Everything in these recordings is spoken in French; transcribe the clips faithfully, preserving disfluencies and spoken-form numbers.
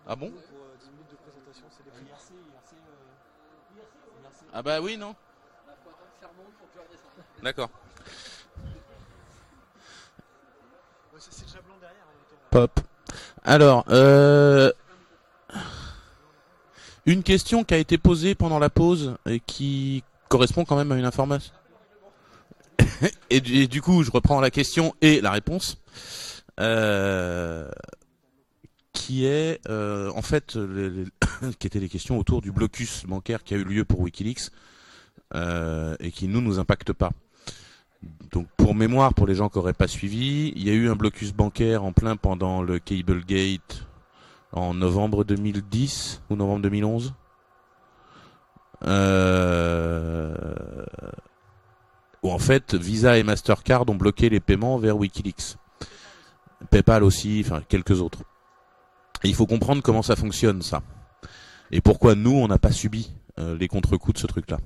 Ah bon? Pour euh, dix minutes de présentation, c'est les prix. Ah bah oui, non? D'accord. Ouais, c'est c'est déjà blanc derrière en même temps. Pop. Alors, euh, une question qui a été posée pendant la pause et qui correspond quand même à une information. Et du, et du coup, je reprends la question et la réponse, euh, qui est euh, en fait les, les, qui étaient les questions autour du blocus bancaire qui a eu lieu pour WikiLeaks euh, et qui nous nous impacte pas. Donc pour mémoire, pour les gens qui n'auraient pas suivi, il y a eu un blocus bancaire en plein pendant le Cablegate en novembre deux mille dix ou novembre deux mille onze. Euh, où en fait Visa et Mastercard ont bloqué les paiements vers WikiLeaks. PayPal aussi, enfin quelques autres. Et il faut comprendre comment ça fonctionne ça. Et pourquoi nous on n'a pas subi euh, les contre-coups de ce truc-là.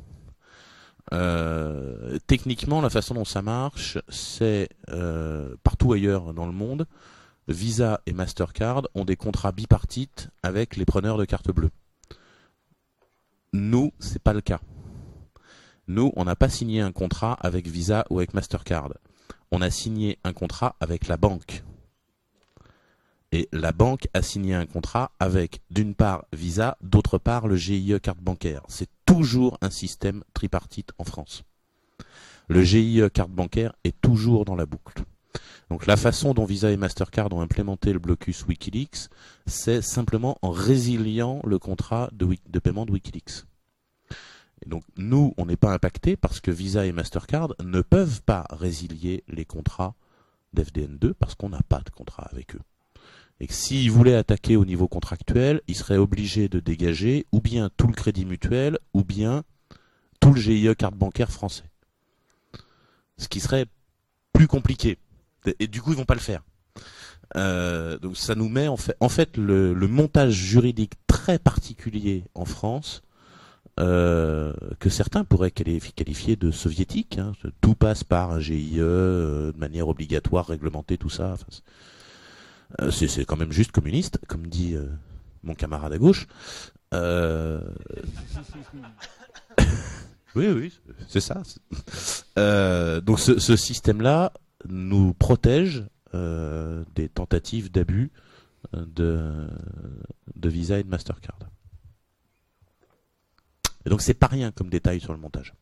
Euh, techniquement, la façon dont ça marche, c'est euh, partout ailleurs dans le monde, Visa et Mastercard ont des contrats bipartites avec les preneurs de carte bleue. Nous, c'est pas le cas. Nous, on n'a pas signé un contrat avec Visa ou avec Mastercard. On a signé un contrat avec la banque. Et la banque a signé un contrat avec, d'une part, Visa, d'autre part, le G I E carte bancaire. C'est toujours un système tripartite en France. Le G I E carte bancaire est toujours dans la boucle. Donc la façon dont Visa et Mastercard ont implémenté le blocus WikiLeaks, c'est simplement en résiliant le contrat de, de paiement de WikiLeaks. Et donc nous, on n'est pas impacté parce que Visa et Mastercard ne peuvent pas résilier les contrats d'F D N deux parce qu'on n'a pas de contrat avec eux. Et que s'ils voulaient attaquer au niveau contractuel, ils seraient obligés de dégager ou bien tout le crédit mutuel ou bien tout le G I E carte bancaire français. Ce qui serait plus compliqué. Et du coup, ils vont pas le faire. Euh, donc ça nous met en fait, en fait le, le montage juridique très particulier en France euh, que certains pourraient qualifier de soviétique. Hein. Tout passe par un G I E euh, de manière obligatoire, réglementée, tout ça. Enfin, c'est, euh, c'est, c'est quand même juste communiste, comme dit euh, mon camarade à gauche. Euh... oui, oui, c'est ça. Euh, donc ce, ce système-là nous protège euh, des tentatives d'abus de, de Visa et de Mastercard. Et donc c'est pas rien comme détail sur le montage.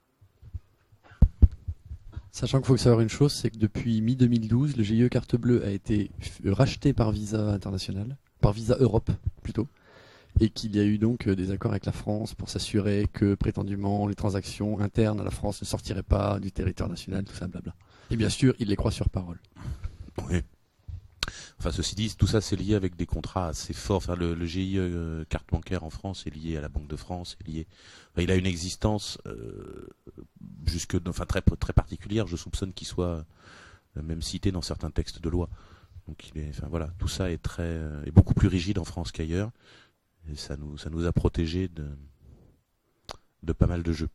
Sachant qu'il faut savoir une chose, c'est que depuis mi deux mille douze, le G I E carte bleue a été racheté par Visa International, par Visa Europe plutôt, et qu'il y a eu donc des accords avec la France pour s'assurer que prétendument les transactions internes à la France ne sortiraient pas du territoire national, tout ça, blabla. Et bien sûr, il les croit sur parole. Oui. Enfin, ceci dit, tout ça c'est lié avec des contrats assez forts. Enfin, le, le G I E euh, carte bancaire en France est lié à la Banque de France, est lié. Enfin, il a une existence euh, jusque, enfin très très particulière. Je soupçonne qu'il soit euh, même cité dans certains textes de loi. Donc, il est, enfin voilà, tout ça est très, euh, est beaucoup plus rigide en France qu'ailleurs. Et ça nous, ça nous a protégés de, de pas mal de jeux.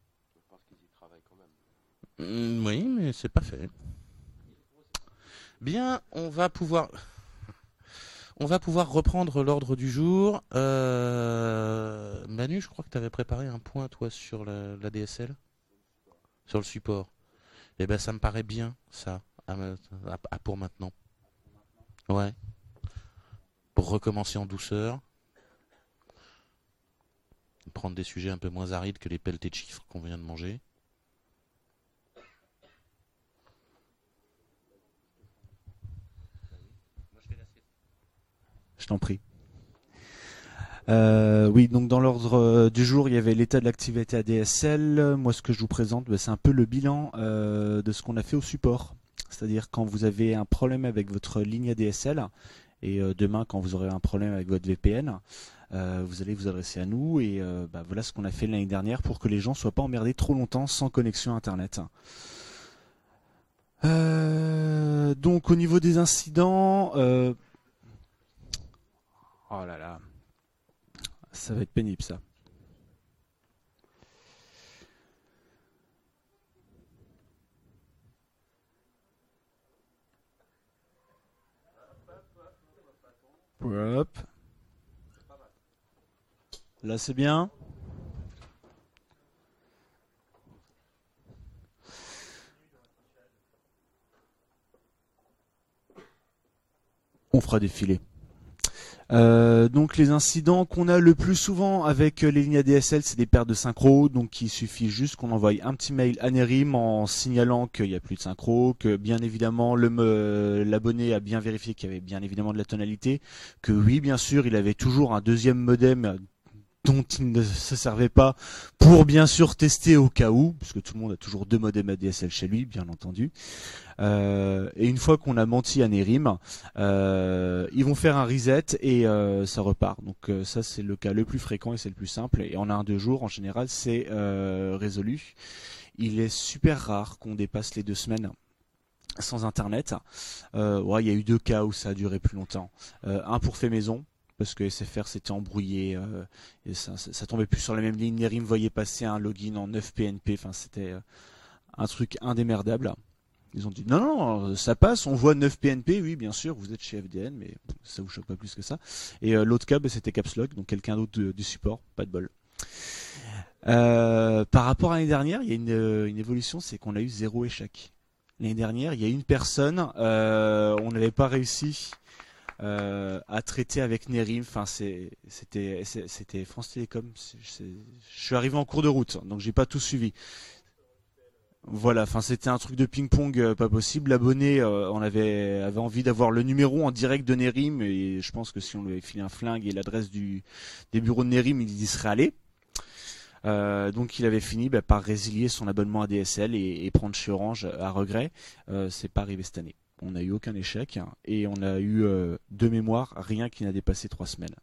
Mmh, oui, mais c'est pas fait. Bien, on va pouvoir, on va pouvoir reprendre l'ordre du jour. Euh... Manu, je crois que tu avais préparé un point, toi, sur la, la D S L, sur le support. Eh ben, ça me paraît bien, ça, à, à, à pour maintenant. Ouais. Pour recommencer en douceur. Prendre des sujets un peu moins arides que les pelletés de chiffres qu'on vient de manger. Je t'en prie. Euh, oui, donc dans l'ordre euh, du jour, il y avait l'état de l'activité A D S L. Moi, ce que je vous présente, bah, c'est un peu le bilan euh, de ce qu'on a fait au support. C'est-à-dire quand vous avez un problème avec votre ligne A D S L, et euh, demain, quand vous aurez un problème avec votre V P N, euh, vous allez vous adresser à nous. Et euh, bah, voilà ce qu'on a fait l'année dernière pour que les gens ne soient pas emmerdés trop longtemps sans connexion Internet. Euh, donc au niveau des incidents... Euh... Oh là là... Ça va être pénible, ça. Hop. Là, c'est bien. On fera défiler. Euh, donc les incidents qu'on a le plus souvent avec les lignes A D S L, c'est des pertes de synchro. Donc il suffit juste qu'on envoie un petit mail à Nerim en signalant qu'il n'y a plus de synchro, que bien évidemment le me- l'abonné a bien vérifié qu'il y avait bien évidemment de la tonalité, que oui bien sûr il avait toujours un deuxième modem dont il ne se servait pas pour bien sûr tester au cas où, puisque tout le monde a toujours deux modems A D S L chez lui, bien entendu. Euh, et une fois qu'on a menti à Nerim, euh, ils vont faire un reset et euh, ça repart. Donc euh, ça c'est le cas le plus fréquent et c'est le plus simple. Et en un deux jours, en général, c'est euh, résolu. Il est super rare qu'on dépasse les deux semaines sans internet. Euh, ouais, il y a eu deux cas où ça a duré plus longtemps. Euh, un pour fait maison, parce que S F R s'était embrouillé euh, et ça, ça, ça tombait plus sur la même ligne. Nerim voyait passer un login en neuf P N P. Enfin, c'était euh, un truc indémerdable. Ils ont dit non, non, ça passe, on voit neuf P N P, oui, bien sûr, vous êtes chez F D N, mais ça vous choque pas plus que ça. Et euh, l'autre cas, bah, c'était Caps Lock, donc quelqu'un d'autre de- du support, pas de bol. Euh, par rapport à l'année dernière, il y a une, une évolution, c'est qu'on a eu zéro échec. L'année dernière, il y a une personne, euh, on n'avait pas réussi euh, à traiter avec Nerim. Enfin, c'est- c'était c'est- c'était France Télécom. C'est- c'est- Je suis arrivé en cours de route, donc j'ai pas tout suivi. Voilà, enfin c'était un truc de ping-pong euh, pas possible. L'abonné, euh, on avait avait envie d'avoir le numéro en direct de Nerim et je pense que si on lui avait filé un flingue et l'adresse du des bureaux de Nerim, il y serait allé. Euh, donc il avait fini bah, par résilier son abonnement à D S L et, et prendre chez Orange à regret. Euh, c'est pas arrivé cette année. On n'a eu aucun échec hein, et on a eu euh, de mémoire rien qui n'a dépassé trois semaines.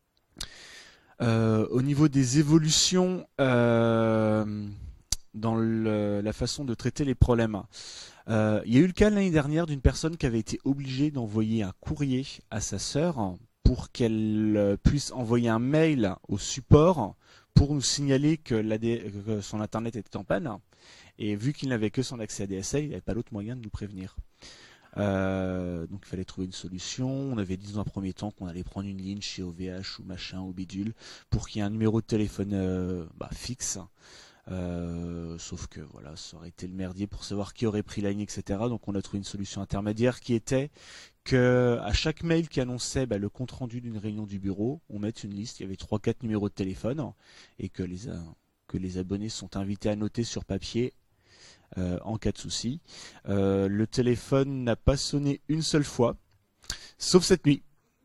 Euh, au niveau des évolutions. Euh, dans le, la façon de traiter les problèmes. Euh, il y a eu le cas l'année dernière d'une personne qui avait été obligée d'envoyer un courrier à sa sœur pour qu'elle puisse envoyer un mail au support pour nous signaler que, l'A D, que son internet était en panne. Et vu qu'il n'avait que son accès à D S L, il n'avait pas d'autre moyen de nous prévenir. Euh, donc il fallait trouver une solution. On avait dit dans un premier temps qu'on allait prendre une ligne chez O V H ou machin ou bidule pour qu'il y ait un numéro de téléphone euh, bah, fixe. Euh, sauf que voilà, ça aurait été le merdier pour savoir qui aurait pris la ligne, et cetera. Donc on a trouvé une solution intermédiaire qui était que à chaque mail qui annonçait bah, le compte rendu d'une réunion du bureau, on mette une liste. Il y avait trois quatre numéros de téléphone et que les que les abonnés sont invités à noter sur papier euh, en cas de souci. Euh, le téléphone n'a pas sonné une seule fois, sauf cette nuit.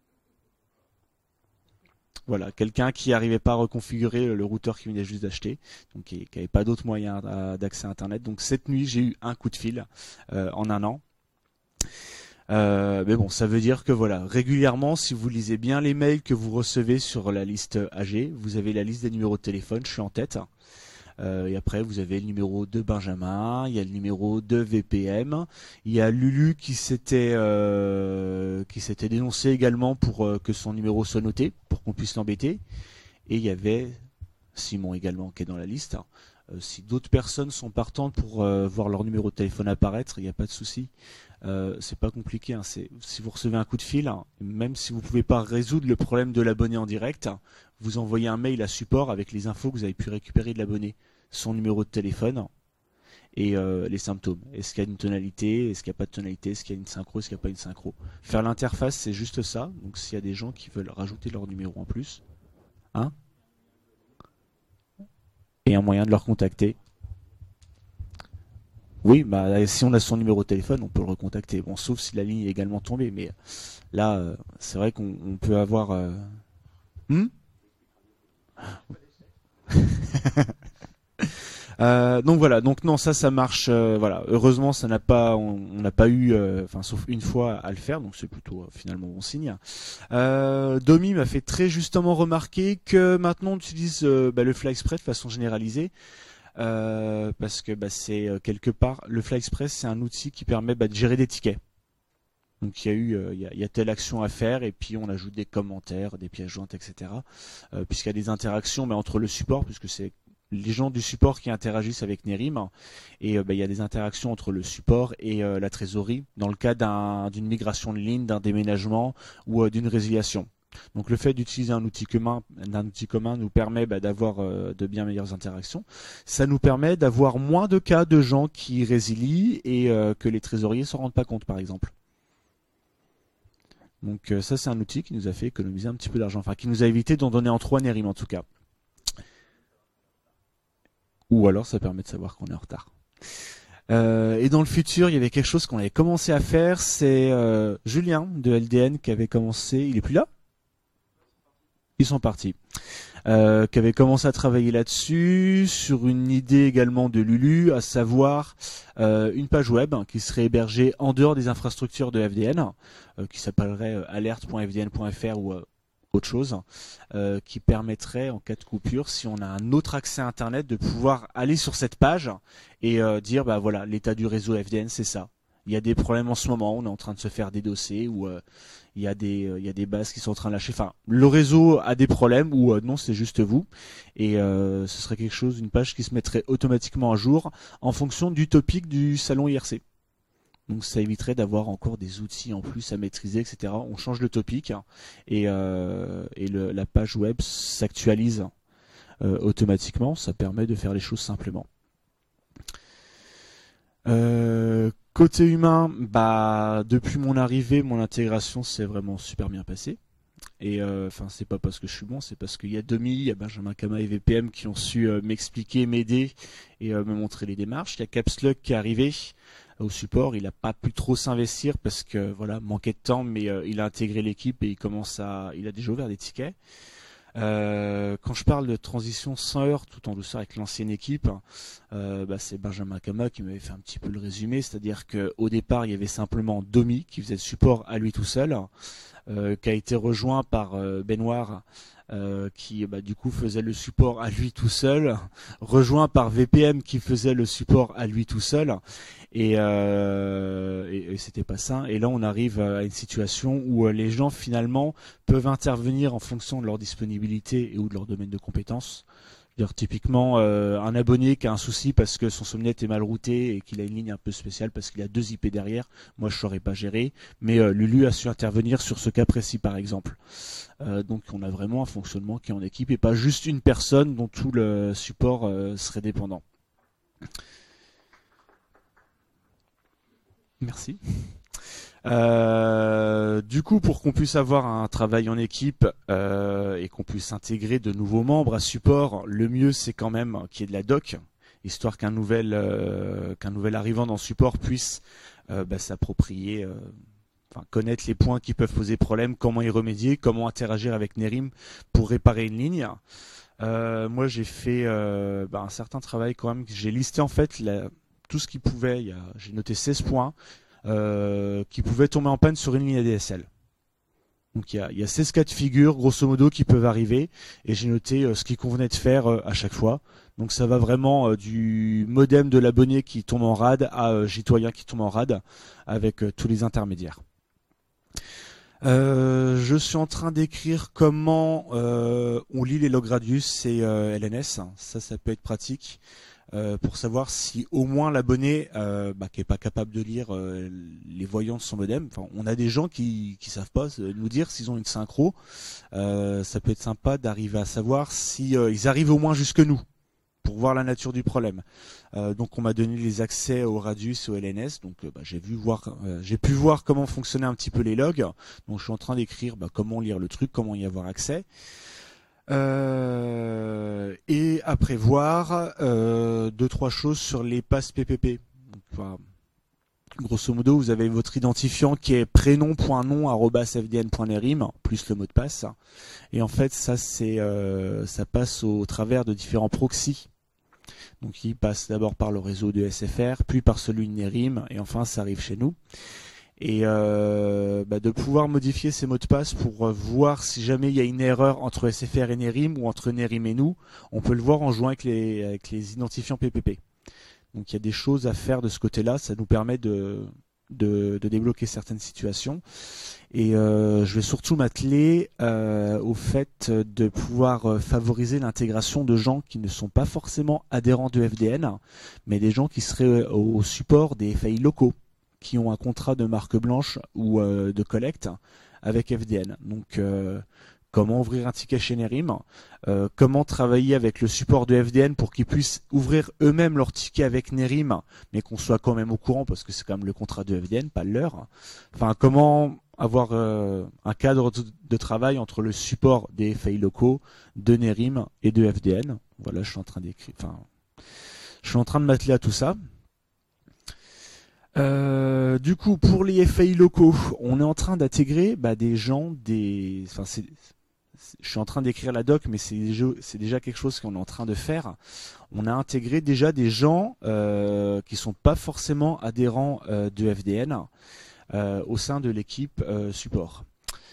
Voilà, quelqu'un qui n'arrivait pas à reconfigurer le routeur qu'il venait juste d'acheter, donc qui n'avait pas d'autre moyen d'accès à Internet. Donc cette nuit, j'ai eu un coup de fil euh, en un an. Euh, mais bon, ça veut dire que voilà, régulièrement, si vous lisez bien les mails que vous recevez sur la liste A G, vous avez la liste des numéros de téléphone, je suis en tête. Euh, et après, vous avez le numéro de Benjamin, il y a le numéro de V P M, il y a Lulu qui s'était euh, qui s'était dénoncé également pour euh, que son numéro soit noté, pour qu'on puisse l'embêter. Et il y avait Simon également qui est dans la liste. Euh, si d'autres personnes sont partantes pour euh, voir leur numéro de téléphone apparaître, il n'y a pas de souci. Euh, c'est pas compliqué. Hein. C'est, si vous recevez un coup de fil, hein, même si vous pouvez pas résoudre le problème de l'abonné en direct, vous envoyez un mail à support avec les infos que vous avez pu récupérer de l'abonné, son numéro de téléphone et euh, les symptômes. Est-ce qu'il y a une tonalité, est-ce qu'il n'y a pas de tonalité, est-ce qu'il y a une synchro, est-ce qu'il n'y a pas une synchro. Faire l'interface, c'est juste ça. Donc s'il y a des gens qui veulent rajouter leur numéro en plus, hein, et un moyen de leur contacter. Oui, bah si on a son numéro de téléphone, on peut le recontacter. Bon, sauf si la ligne est également tombée, mais là, euh, c'est vrai qu'on on peut avoir. Euh... Hmm euh, donc voilà, donc non, ça, ça marche. Euh, voilà, heureusement, ça n'a pas, on n'a pas eu, enfin, euh, sauf une fois à le faire, donc c'est plutôt euh, finalement bon signe. Euh, Domi m'a fait très justement remarquer que maintenant on utilise euh, bah, le FlyExpress de façon généralisée. Euh, parce que bah, c'est euh, quelque part le FlyExpress, c'est un outil qui permet bah, de gérer des tickets. Donc il y a eu, euh, il y, a, y a telle action à faire et puis on ajoute des commentaires, des pièces jointes, et cetera. Euh, puisqu'il y a des interactions, mais entre le support, puisque c'est les gens du support qui interagissent avec Nerim, et euh, bah, il y a des interactions entre le support et euh, la trésorerie dans le cas d'un, d'une migration de ligne, d'un déménagement ou euh, d'une résiliation. Donc le fait d'utiliser un outil commun, un outil commun nous permet bah, d'avoir euh, de bien meilleures interactions. Ça nous permet d'avoir moins de cas de gens qui résilient et euh, que les trésoriers s'en rendent pas compte, par exemple. Donc euh, ça c'est un outil qui nous a fait économiser un petit peu d'argent, enfin qui nous a évité d'en donner en trop à Nerim en tout cas. Ou alors ça permet de savoir qu'on est en retard. Euh, et dans le futur, il y avait quelque chose qu'on avait commencé à faire, c'est euh, Julien de L D N qui avait commencé, il est plus là ? Ils sont partis. Euh, qui avait commencé à travailler là-dessus, sur une idée également de Lulu, à savoir euh, une page web qui serait hébergée en dehors des infrastructures de F D N, euh, qui s'appellerait euh, alerte point f d n point f r ou euh, autre chose, euh, qui permettrait en cas de coupure, si on a un autre accès à Internet, de pouvoir aller sur cette page et euh, dire bah voilà, l'état du réseau F D N c'est ça. Il y a des problèmes en ce moment, on est en train de se faire dédosser ou euh, il y a des euh, il y a des bases qui sont en train de lâcher. Enfin, le réseau a des problèmes ou euh, non, c'est juste vous. Et euh, ce serait quelque chose, une page qui se mettrait automatiquement à jour en fonction du topic du salon I R C. Donc ça éviterait d'avoir encore des outils en plus à maîtriser, et cetera. On change le topic et euh, et le, la page web s'actualise euh, automatiquement. Ça permet de faire les choses simplement. Euh, côté humain, bah depuis mon arrivée, mon intégration s'est vraiment super bien passée. Et enfin, euh, c'est pas parce que je suis bon, c'est parce qu'il y a Domi, il y a Benjamin Kama et V P M qui ont su euh, m'expliquer, m'aider et euh, me montrer les démarches. Il y a Capslock qui est arrivé au support, il a pas pu trop s'investir parce que voilà, manquait de temps, mais euh, il a intégré l'équipe et il commence à, il a déjà ouvert des tickets. Euh, quand je parle de transition sans heurts tout en douceur avec l'ancienne équipe, euh, bah, c'est Benjamin Kama qui m'avait fait un petit peu le résumé, c'est-à-dire qu'au départ il y avait simplement Domi qui faisait le support à lui tout seul, euh, qui a été rejoint par euh, Benoît euh, qui bah, du coup faisait le support à lui tout seul, rejoint par V P M qui faisait le support à lui tout seul, et, euh, et, et c'était pas ça. Et là on arrive à une situation où les gens finalement peuvent intervenir en fonction de leur disponibilité et ou de leur domaine de compétences. C'est-à-dire, typiquement, euh, un abonné qui a un souci parce que son sommet est mal routé et qu'il a une ligne un peu spéciale parce qu'il a deux I P derrière, moi je ne saurais pas gérer, mais euh, Lulu a su intervenir sur ce cas précis par exemple. Euh, donc on a vraiment un fonctionnement qui est en équipe et pas juste une personne dont tout le support euh, serait dépendant. Merci. Euh, du coup, pour qu'on puisse avoir un travail en équipe euh, et qu'on puisse intégrer de nouveaux membres à support, le mieux c'est quand même qu'il y ait de la doc, histoire qu'un nouvel euh, qu'un nouvel arrivant dans support puisse euh, bah, s'approprier, euh, enfin connaître les points qui peuvent poser problème, comment y remédier, comment interagir avec Nerim pour réparer une ligne. Euh, moi, j'ai fait euh, bah, un certain travail quand même. J'ai listé en fait la, tout ce qui pouvait. Il y a, j'ai noté seize points. Euh, qui pouvaient tomber en panne sur une ligne A D S L. Donc il y a, il y a seize cas de figure, grosso modo, qui peuvent arriver, et j'ai noté euh, ce qu'il convenait de faire euh, à chaque fois. Donc ça va vraiment euh, du modem de l'abonné qui tombe en rade à euh, Gitoyen qui tombe en rade, avec euh, tous les intermédiaires. Euh, je suis en train d'écrire comment euh, on lit les log radius et euh, L N S. Ça, ça peut être pratique. Euh, pour savoir si au moins l'abonné euh, bah, qui est pas capable de lire euh, les voyants de son modem, enfin, on a des gens qui qui savent pas nous dire s'ils ont une synchro, euh, ça peut être sympa d'arriver à savoir si euh, ils arrivent au moins jusque nous pour voir la nature du problème. Euh, donc on m'a donné les accès au radius et au L N S, donc euh, bah, j'ai vu voir euh, j'ai pu voir comment fonctionnaient un petit peu les logs. Donc je suis en train d'écrire bah, comment lire le truc, comment y avoir accès. Euh, et à prévoir euh, deux trois choses sur les passes P P P. Donc, enfin, grosso modo, vous avez votre identifiant qui est prénom.nom arobase f d n point nerim plus le mot de passe. Et en fait, ça c'est euh, ça passe au travers de différents proxys. Donc, il passe d'abord par le réseau de S F R, puis par celui de Nerim, et enfin, ça arrive chez nous. Et euh, bah de pouvoir modifier ces mots de passe pour euh, voir si jamais il y a une erreur entre S F R et Nerim ou entre Nerim et nous, on peut le voir en jouant avec les, avec les identifiants P P P. Donc il y a des choses à faire de ce côté-là, ça nous permet de, de, de débloquer certaines situations. Et euh, je vais surtout m'atteler euh, au fait de pouvoir euh, favoriser l'intégration de gens qui ne sont pas forcément adhérents de F D N, mais des gens qui seraient au, au support des F A I locaux, qui ont un contrat de marque blanche ou euh, de collecte avec F D N. Donc euh, comment ouvrir un ticket chez Nerim, euh, comment travailler avec le support de F D N pour qu'ils puissent ouvrir eux-mêmes leur ticket avec Nerim, mais qu'on soit quand même au courant parce que c'est quand même le contrat de F D N, pas le leur. Enfin, comment avoir euh, un cadre de, de travail entre le support des F A I locaux, de Nerim et de F D N. Voilà, je suis en train d'écrire. Enfin, je suis en train de m'atteler à tout ça. Euh, du coup, pour les F A I locaux, on est en train d'intégrer bah, des gens, des. Enfin, c'est. Je suis en train d'écrire la doc, mais c'est déjà, c'est déjà quelque chose qu'on est en train de faire. On a intégré déjà des gens euh, qui sont pas forcément adhérents euh, de F D N euh, au sein de l'équipe euh, support.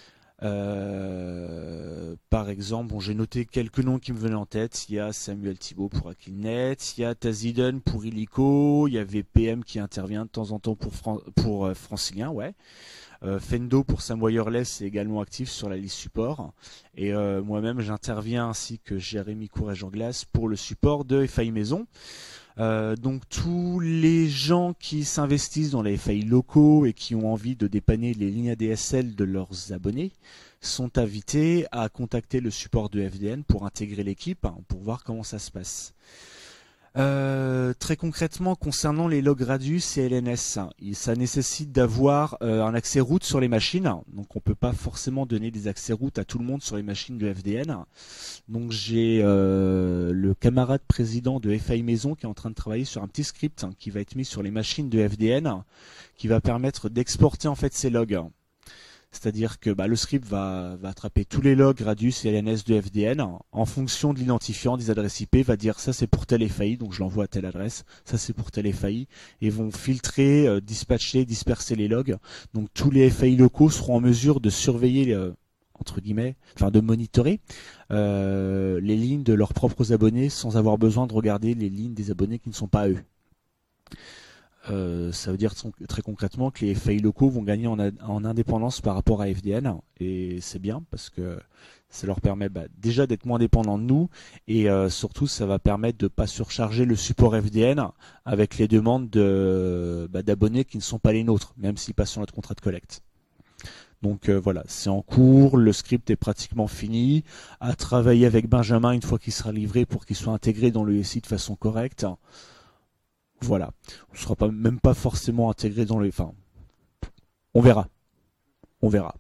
Euh, par exemple, bon, j'ai noté quelques noms qui me venaient en tête. Il y a Samuel Thibault pour Akilnet, il y a Taziden pour Illico, il y avait P M qui intervient de temps en temps pour, Fran pour euh, Francilien, ouais. Euh, Fendo pour Sam Wireless est également actif sur la liste support. Et euh, moi-même, j'interviens ainsi que Jérémy Courage-en-Glace pour le support de F A I Maison. Euh, donc tous les gens qui s'investissent dans les F A I locaux et qui ont envie de dépanner les lignes A D S L de leurs abonnés sont invités à contacter le support de F D N pour intégrer l'équipe, hein, pour voir comment ça se passe. Euh, très concrètement, concernant les logs Radius et L N S, ça nécessite d'avoir euh, un accès root sur les machines. Donc on peut pas forcément donner des accès root à tout le monde sur les machines de F D N. Donc j'ai euh, le camarade président de F A I Maison qui est en train de travailler sur un petit script hein, qui va être mis sur les machines de F D N, qui va permettre d'exporter en fait ces logs. C'est-à-dire que bah, le script va, va attraper tous les logs Radius et L N S de F D N en fonction de l'identifiant des adresses I P, va dire ça c'est pour tel F A I, donc je l'envoie à telle adresse, ça c'est pour tel F A I, et vont filtrer, euh, dispatcher, disperser les logs. Donc tous les F A I locaux seront en mesure de surveiller, euh, entre guillemets, enfin de monitorer euh, les lignes de leurs propres abonnés sans avoir besoin de regarder les lignes des abonnés qui ne sont pas eux. Euh, ça veut dire très concrètement que les F A I locaux vont gagner en, en indépendance par rapport à F D N, et c'est bien parce que ça leur permet bah, déjà d'être moins dépendants de nous, et euh, surtout ça va permettre de ne pas surcharger le support F D N avec les demandes de, bah, d'abonnés qui ne sont pas les nôtres, même s'ils passent sur notre contrat de collecte. Donc euh, voilà, c'est en cours, le script est pratiquement fini, à travailler avec Benjamin une fois qu'il sera livré pour qu'il soit intégré dans le U S I de façon correcte. Voilà, on ne sera pas, même pas forcément intégré dans les... Enfin, on verra. On verra.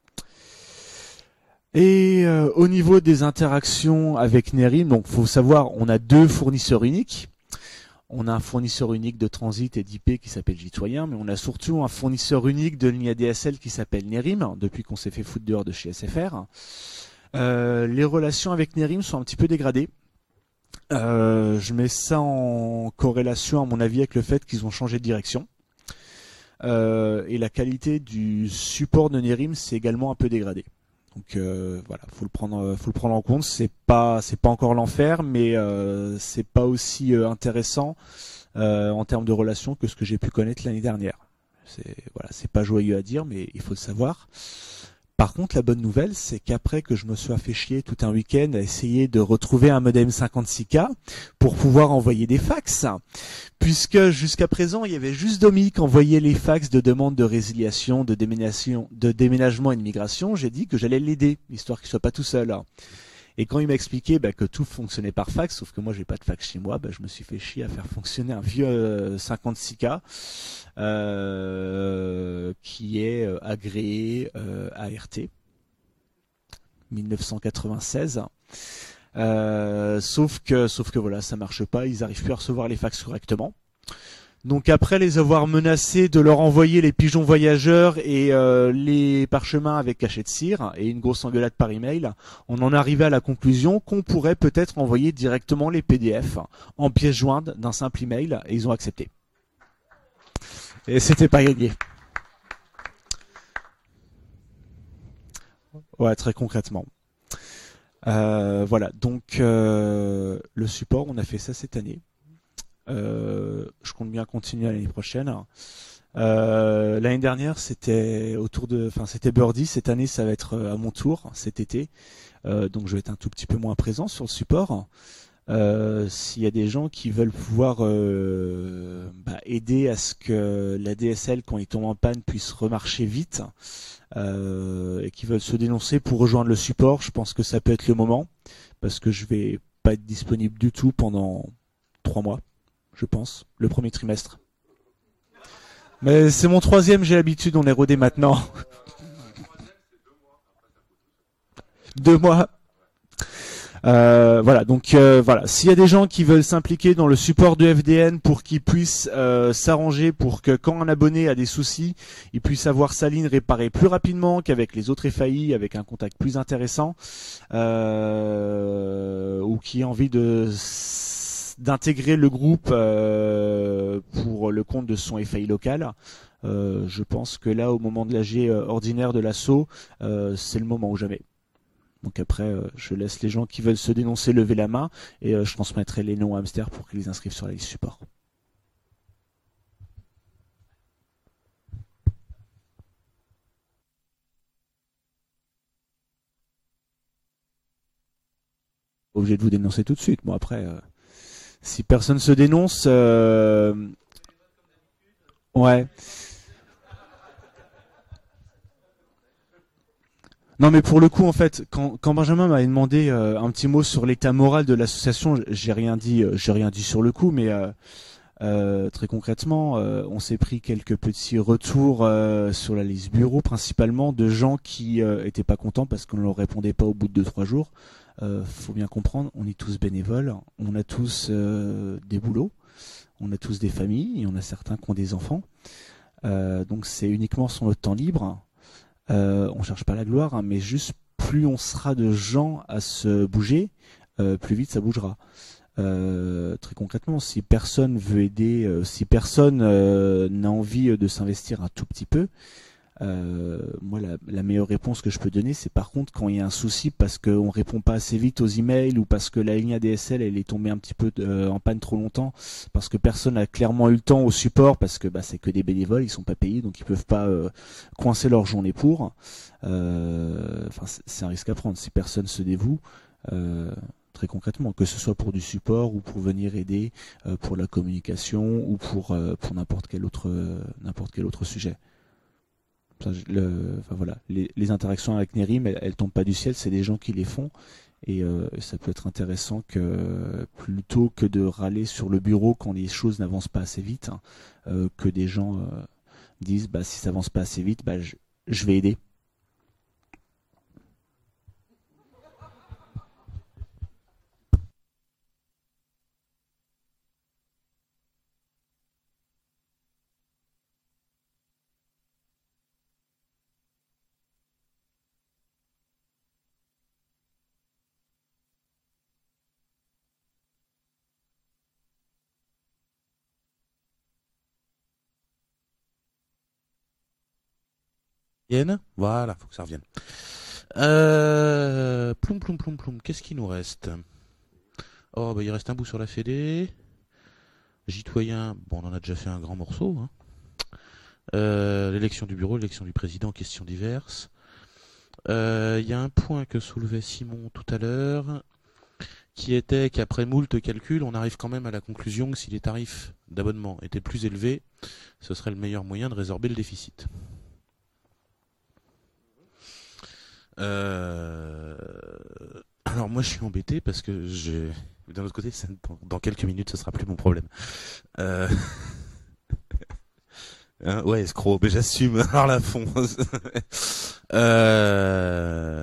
Et euh, au niveau des interactions avec Nerim, donc faut savoir, on a deux fournisseurs uniques. On a un fournisseur unique de transit et d'I P qui s'appelle Jitoyen, mais on a surtout un fournisseur unique de ligne A D S L qui s'appelle Nerim, depuis qu'on s'est fait foutre dehors de chez S F R. Euh, les relations avec Nerim sont un petit peu dégradées. Euh, je mets ça en corrélation à mon avis avec le fait qu'ils ont changé de direction. Euh, et la qualité du support de Nerim s'est également un peu dégradée. Donc euh, voilà, faut le prendre, faut le prendre en compte. C'est pas, c'est pas encore l'enfer, mais euh, c'est pas aussi euh, intéressant euh, en termes de relations que ce que j'ai pu connaître l'année dernière. C'est voilà, c'est pas joyeux à dire, mais il faut le savoir. Par contre, la bonne nouvelle, c'est qu'après que je me sois fait chier tout un week-end à essayer de retrouver un modem cinquante-six K pour pouvoir envoyer des fax, puisque jusqu'à présent, il y avait juste Domi qui envoyait les fax de demande de résiliation, de déménagement, de déménagement et de migration, j'ai dit que j'allais l'aider, histoire qu'il soit pas tout seul. Et quand il m'a expliqué bah, que tout fonctionnait par fax, sauf que moi j'ai pas de fax chez moi, bah, je me suis fait chier à faire fonctionner un vieux euh, cinquante-six K euh, qui est euh, agréé euh, A R T mille neuf cent quatre-vingt-seize. Euh, sauf que, sauf que voilà, ça marche pas, ils arrivent plus à recevoir les fax correctement. Donc après les avoir menacés de leur envoyer les pigeons voyageurs et euh, les parchemins avec cachet de cire et une grosse engueulade par email, on en arrivait à la conclusion qu'on pourrait peut-être envoyer directement les P D F en pièces jointes d'un simple email, et ils ont accepté. Et c'était pas gagné. Ouais, très concrètement. Euh, voilà, donc euh, le support, on a fait ça cette année. Euh, je compte bien continuer l'année prochaine. Euh, l'année dernière, c'était autour de, enfin c'était Birdie. Cette année, ça va être à mon tour cet été. Euh, donc je vais être un tout petit peu moins présent sur le support. Euh, s'il y a des gens qui veulent pouvoir euh, bah, aider à ce que la D S L, quand il tombe en panne, puisse remarcher vite, euh, et qui veulent se dénoncer pour rejoindre le support, je pense que ça peut être le moment, parce que je vais pas être disponible du tout pendant trois mois, je pense, le premier trimestre. Mais c'est mon troisième, j'ai l'habitude, on est rodé maintenant. Deux mois. Euh, voilà, donc euh, voilà, s'il y a des gens qui veulent s'impliquer dans le support de F D N pour qu'ils puissent euh, s'arranger pour que quand un abonné a des soucis, il puisse avoir sa ligne réparée plus rapidement qu'avec les autres F A I, avec un contact plus intéressant, euh, ou qui a envie de d'intégrer le groupe euh, pour le compte de son F A I local. Euh, je pense que là, au moment de l'A G ordinaire de l'assaut, euh, c'est le moment ou jamais. Donc après, euh, je laisse les gens qui veulent se dénoncer lever la main et euh, je transmettrai les noms à Hamster pour qu'ils les inscrivent sur la liste support. Obligé de vous dénoncer tout de suite. Bon après, euh, si personne se dénonce, euh... ouais. Non mais pour le coup en fait, quand, quand Benjamin m'avait demandé euh, un petit mot sur l'état moral de l'association, j'ai rien dit, euh, j'ai rien dit sur le coup, mais euh, euh, très concrètement, euh, on s'est pris quelques petits retours euh, sur la liste bureau, principalement de gens qui euh, étaient pas contents parce qu'on ne leur répondait pas au bout de deux trois jours. Euh, faut bien comprendre, on est tous bénévoles, on a tous euh, des boulots, on a tous des familles, et on a certains qui ont des enfants, euh, donc c'est uniquement sur notre temps libre. Euh, on cherche pas la gloire, hein, mais juste plus on sera de gens à se bouger, euh, plus vite ça bougera. Euh, très concrètement, si personne veut aider, euh, si personne euh, n'a envie de s'investir un tout petit peu, euh, moi la, la meilleure réponse que je peux donner, c'est par contre quand il y a un souci parce qu'on répond pas assez vite aux emails ou parce que la ligne A D S L elle est tombée un petit peu euh, en panne trop longtemps, parce que personne n'a clairement eu le temps au support, parce que bah, c'est que des bénévoles, ils sont pas payés donc ils peuvent pas euh, coincer leur journée pour. Euh, enfin, c'est un risque à prendre si personne se dévoue. Euh, Très concrètement, que ce soit pour du support ou pour venir aider euh, pour la communication ou pour euh, pour n'importe quel autre euh, n'importe quel autre sujet. Ça, le, enfin, voilà, les, les interactions avec Nerim, elles, elles tombent pas du ciel, c'est des gens qui les font et euh, ça peut être intéressant que plutôt que de râler sur le bureau quand les choses n'avancent pas assez vite, hein, euh, que des gens euh, disent bah si ça avance pas assez vite, bah je, je vais aider. Voilà, faut que ça revienne. Euh... Ploum, ploum, ploum, ploum. Qu'est-ce qu'il nous reste? Oh, bah, il reste un bout sur la Fédé. Citoyen, bon, on en a déjà fait un grand morceau. Hein. Euh, l'élection du bureau, l'élection du président, questions diverses. Il euh, y a un point que soulevait Simon tout à l'heure, qui était qu'après moult calculs, on arrive quand même à la conclusion que si les tarifs d'abonnement étaient plus élevés, ce serait le meilleur moyen de résorber le déficit. Euh... Alors moi je suis embêté parce que j'ai... d'un autre côté, ça... dans quelques minutes ce sera plus mon problème. Euh... hein, ouais, escroc, mais j'assume. Alors la fond. euh...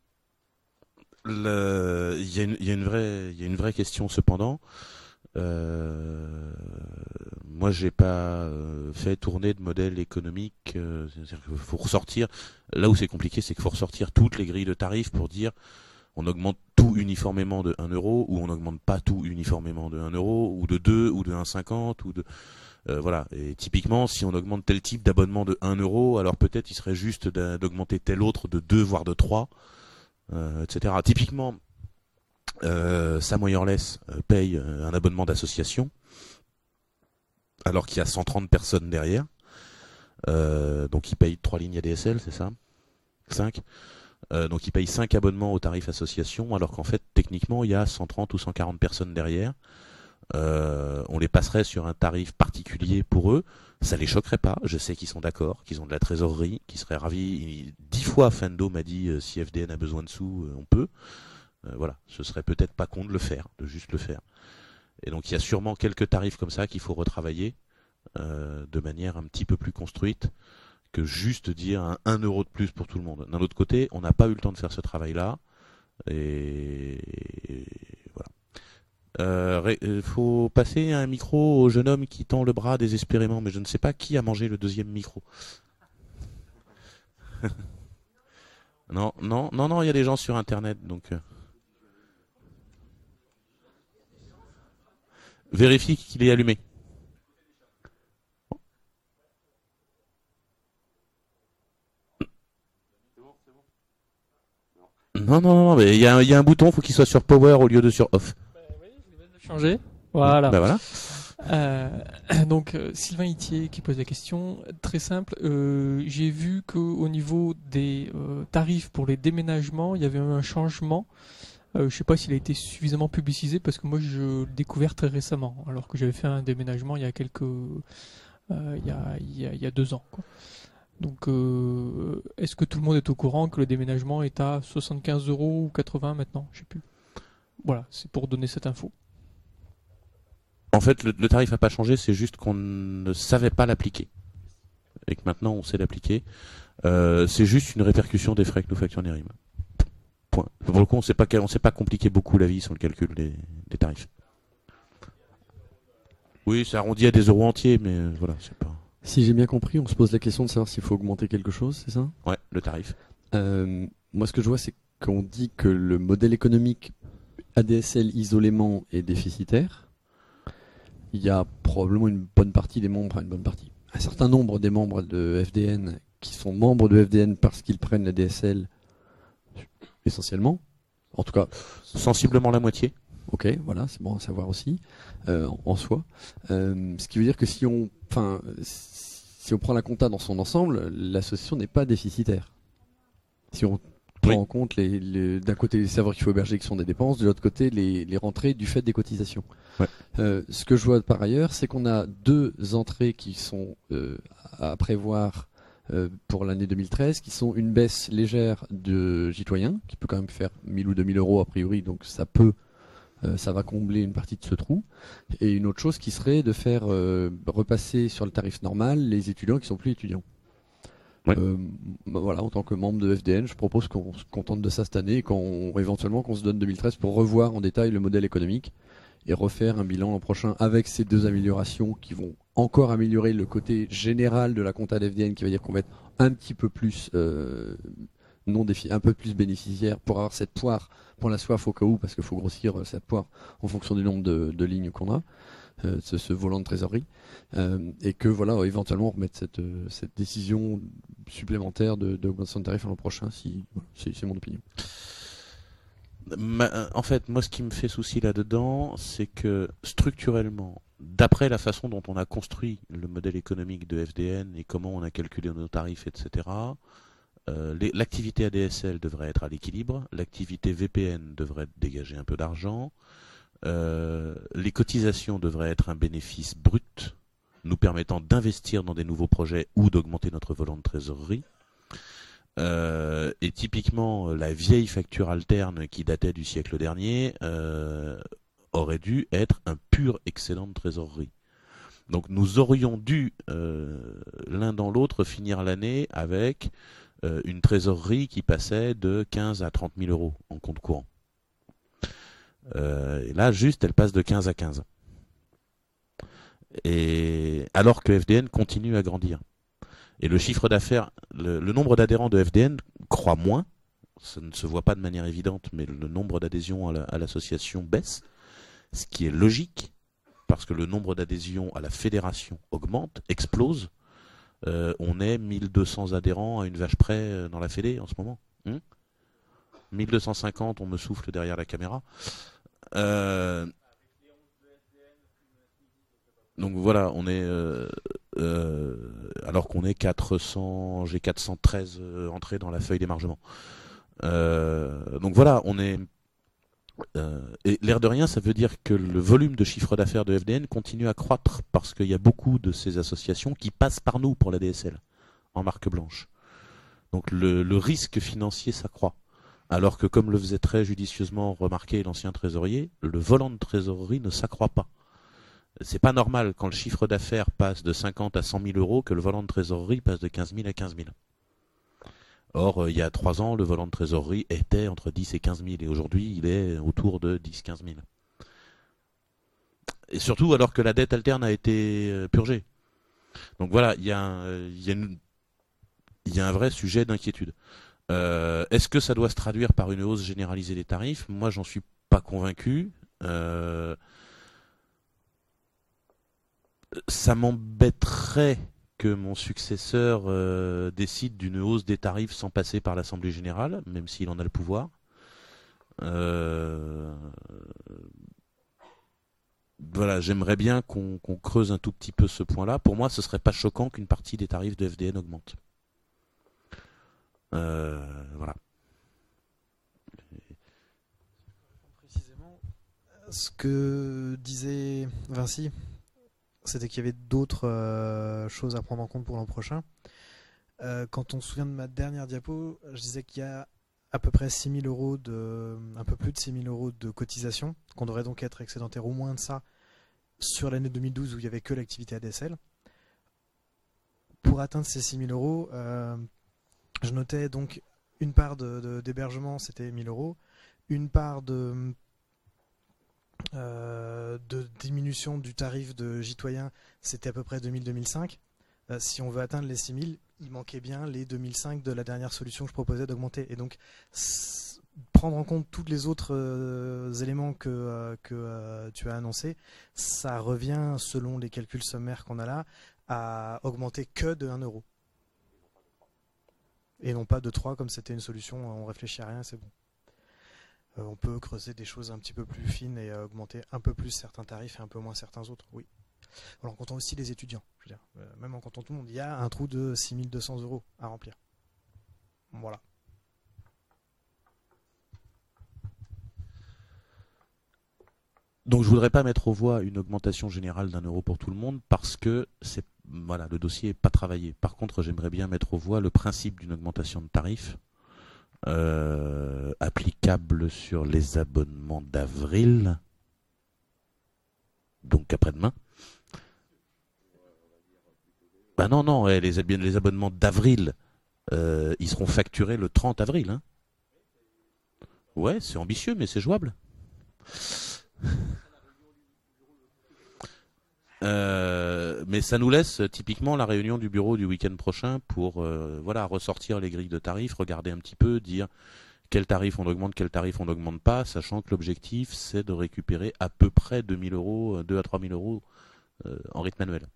Le... Il y a une, il y a une vraie, il y a une vraie question cependant. Euh... Moi, j'ai pas euh, fait tourner de modèle économique. Euh, c'est-à-dire qu'il faut ressortir. Là où c'est compliqué, c'est qu'il faut ressortir toutes les grilles de tarifs pour dire on augmente tout uniformément de un euro ou on n'augmente pas tout uniformément de un euro ou de deux ou de un virgule cinquante ou de euh, voilà. Et typiquement, si on augmente tel type d'abonnement de un euro, alors peut-être il serait juste d'augmenter tel autre de deux voire de trois, euh, et cetera. Typiquement, euh, Sam Wireless paye un abonnement d'association alors qu'il y a cent trente personnes derrière. Euh, donc il paye trois lignes A D S L, c'est ça? cinq. Euh, donc ils payent cinq abonnements au tarif association, alors qu'en fait techniquement il y a cent trente ou cent quarante personnes derrière. Euh, on les passerait sur un tarif particulier pour eux, ça les choquerait pas. Je sais qu'ils sont d'accord, qu'ils ont de la trésorerie, qu'ils seraient ravis. Dix fois Fando m'a dit euh, si F D N a besoin de sous, euh, on peut. Euh, voilà, ce serait peut-être pas con de le faire, de juste le faire. Et donc il y a sûrement quelques tarifs comme ça qu'il faut retravailler euh, de manière un petit peu plus construite que juste dire un, un euro de plus pour tout le monde. D'un autre côté, on n'a pas eu le temps de faire ce travail-là et, et voilà. Euh, il faut passer un micro au jeune homme qui tend le bras désespérément, mais je ne sais pas qui a mangé le deuxième micro. non, non, non, non, il y a des gens sur Internet, donc euh... vérifie qu'il est allumé. Non, non, non, mais il y a, y a un bouton, faut qu'il soit sur Power au lieu de sur Off. Bah oui, je viens de changer. Voilà. Bah voilà. Euh, donc euh, Sylvain Itier qui pose la question, très simple. Euh, j'ai vu qu'au niveau des euh, tarifs pour les déménagements, il y avait un changement. Euh, je sais pas s'il a été suffisamment publicisé parce que moi je l'ai découvert très récemment, alors que j'avais fait un déménagement il y a quelques, euh, il y a, il y a, il y a deux ans, quoi. Donc, euh, est-ce que tout le monde est au courant que le déménagement est à soixante-quinze euros ou quatre-vingts maintenant? Je sais plus. Voilà, c'est pour donner cette info. En fait, le, le tarif n'a pas changé, c'est juste qu'on ne savait pas l'appliquer. Et que maintenant, on sait l'appliquer. Euh, c'est juste une répercussion des frais que nous facture Nerim. Point. Pour le coup, on sait pas, on s'est pas compliqué beaucoup la vie sur le calcul des, des tarifs. Oui, c'est arrondi à des euros entiers, mais euh, voilà, c'est pas... Si j'ai bien compris, on se pose la question de savoir s'il faut augmenter quelque chose, c'est ça? Ouais, le tarif. Euh, moi, ce que je vois, c'est qu'on dit que le modèle économique A D S L isolément est déficitaire. Il y a probablement une bonne partie des membres, enfin une bonne partie, un certain nombre des membres de F D N qui sont membres de F D N parce qu'ils prennent la D S L essentiellement. En tout cas, sensiblement la moitié. Ok, voilà, c'est bon à savoir aussi, euh, en soi. Euh, ce qui veut dire que si on, enfin, si on prend la compta dans son ensemble, l'association n'est pas déficitaire. Si on prend oui. en compte les, les, d'un côté les serveurs qu'il faut héberger qui sont des dépenses, de l'autre côté les, les rentrées du fait des cotisations. Ouais. Euh, ce que je vois par ailleurs, c'est qu'on a deux entrées qui sont euh, à prévoir euh, pour l'année deux mille treize, qui sont une baisse légère de citoyens, qui peut quand même faire mille ou deux mille euros a priori, donc ça peut Euh, ça va combler une partie de ce trou. Et une autre chose qui serait de faire euh, repasser sur le tarif normal les étudiants qui sont plus étudiants. Ouais. Euh, bah voilà, en tant que membre de F D N, je propose qu'on se contente de ça cette année et qu'on éventuellement qu'on se donne deux mille treize pour revoir en détail le modèle économique et refaire un bilan l'an prochain avec ces deux améliorations qui vont encore améliorer le côté général de la compta d'F D N, qui va dire qu'on va être un petit peu plus euh, non défi- un peu plus bénéficiaire pour avoir cette poire pour la soif au cas où, parce qu'il faut grossir cette poire en fonction du nombre de, de lignes qu'on a, euh, ce, ce volant de trésorerie, euh, et que voilà, éventuellement remettre cette, cette décision supplémentaire de, d'augmentation de tarif l'an prochain, si voilà, c'est, c'est mon opinion. Ma, en fait, moi, ce qui me fait souci là-dedans, c'est que structurellement, d'après la façon dont on a construit le modèle économique de F D N et comment on a calculé nos tarifs, et cetera, Euh, les, l'activité A D S L devrait être à l'équilibre, l'activité V P N devrait dégager un peu d'argent, euh, les cotisations devraient être un bénéfice brut, nous permettant d'investir dans des nouveaux projets ou d'augmenter notre volant de trésorerie. Euh, et typiquement, la vieille facture alterne qui datait du siècle dernier euh, aurait dû être un pur excédent de trésorerie. Donc nous aurions dû, euh, l'un dans l'autre, finir l'année avec Euh, une trésorerie qui passait de quinze à trente mille euros en compte courant. Euh, et là, juste, elle passe de quinze à quinze. Et alors que F D N continue à grandir. Et le chiffre d'affaires, le, le nombre d'adhérents de F D N croît moins. Ça ne se voit pas de manière évidente, mais le nombre d'adhésions à, la, à l'association baisse. Ce qui est logique, parce que le nombre d'adhésions à la fédération augmente, explose. Euh, on est mille deux cents adhérents à une vache près dans la fédé en ce moment. Hum mille deux cent cinquante, on me souffle derrière la caméra. Euh, donc voilà, on est euh, euh, alors qu'on est quatre cents, j'ai quatre cent treize entrées dans la feuille d'émargement. Euh, donc voilà, on est euh, et l'air de rien, ça veut dire que le volume de chiffre d'affaires de F D N continue à croître parce qu'il y a beaucoup de ces associations qui passent par nous pour la D S L en marque blanche. Donc le, le risque financier s'accroît. Alors que, comme le faisait très judicieusement remarquer l'ancien trésorier, le volant de trésorerie ne s'accroît pas. C'est pas normal quand le chiffre d'affaires passe de cinquante à cent mille euros que le volant de trésorerie passe de quinze mille à quinze mille. Or, euh, il y a trois ans, le volant de trésorerie était entre dix et quinze mille et aujourd'hui, il est autour de dix à quinze mille. Et surtout alors que la dette alterne a été euh, purgée. Donc voilà, il y a un, euh, il y a une, il y a un vrai sujet d'inquiétude. Euh, est-ce que ça doit se traduire par une hausse généralisée des tarifs ? Moi, j'en suis pas convaincu. Euh, ça m'embêterait que mon successeur euh, décide d'une hausse des tarifs sans passer par l'Assemblée Générale, même s'il en a le pouvoir. Euh, voilà, j'aimerais bien qu'on qu'on creuse un tout petit peu ce point-là. Pour moi, ce serait pas choquant qu'une partie des tarifs de F D N augmente. Euh, voilà. Précisément, ce que disait Vinci, c'était qu'il y avait d'autres euh, choses à prendre en compte pour l'an prochain. Euh, quand on se souvient de ma dernière diapo, je disais qu'il y a à peu près six mille euros de, un peu plus de six mille euros de cotisation, qu'on devrait donc être excédentaire au moins de ça sur l'année deux mille douze où il n'y avait que l'activité A D S L. Pour atteindre ces six mille euros, euh, je notais donc une part de, de, d'hébergement, c'était mille euros, une part de, euh, de diminution du tarif de gitoyen, c'était à peu près deux mille à deux mille cinq. Euh, si on veut atteindre les six mille, il manquait bien les deux mille cinq de la dernière solution que je proposais d'augmenter. Et donc, prendre en compte tous les autres euh, éléments que, euh, que euh, tu as annoncés, ça revient, selon les calculs sommaires qu'on a là, à augmenter que de un euro. Et non pas de trois, comme c'était une solution, on réfléchit à rien, c'est bon. Euh, on peut creuser des choses un petit peu plus fines et euh, augmenter un peu plus certains tarifs et un peu moins certains autres, oui. Alors, en comptant aussi les étudiants, je veux dire, euh, même en comptant tout le monde, il y a un trou de six mille deux cents euros à remplir. Voilà. Donc je voudrais pas mettre aux voix une augmentation générale d'un euro pour tout le monde parce que c'est voilà, le dossier n'est pas travaillé. Par contre, j'aimerais bien mettre aux voix le principe d'une augmentation de tarifs euh, applicable sur les abonnements d'avril, donc après-demain. Bah non, non, les, les abonnements d'avril, euh, ils seront facturés le trente avril. Hein. Ouais, c'est ambitieux, mais c'est jouable. Euh, mais ça nous laisse typiquement la réunion du bureau du week-end prochain pour euh, voilà, ressortir les grilles de tarifs, regarder un petit peu, dire quel tarif on augmente, quel tarif on n'augmente pas, sachant que l'objectif c'est de récupérer à peu près deux mille euros, deux à trois mille euros euh, en rythme annuel.